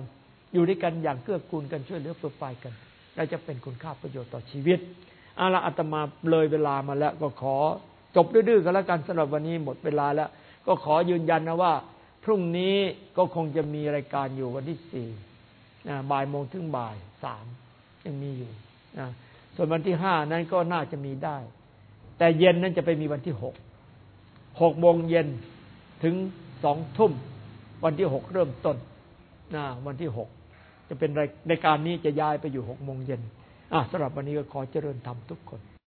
อยู่ด้วยกันอย่างเกื้อกูลกันช่วยเหลือเฟื้อฟายกันและจะเป็นคุณค่าประโยชน์ต่อชีวิตเอาละอาตมาเลยเวลามาแล้วก็ขอจบดื้อๆกันแล้วกันสำหรับวันนี้หมดเวลาแล้วก็ขอยืนยันนะว่าพรุ่งนี้ก็คงจะมีรายการอยู่วันที่สี่บ่ายโมงถึงบ่ายสามยังมีอยู่นะส่วนวันที่ห้านั้นก็น่าจะมีได้แต่เย็นนั้นจะไปมีวันที่หกหกโมงเย็นถึงสองทุ่มวันที่หกเริ่มต้นนะวันที่หกจะเป็นรายการนี้จะย้ายไปอยู่หกโมงเย็นอ่ะสำหรับวันนี้ก็ขอเจริญธรรมทุกคน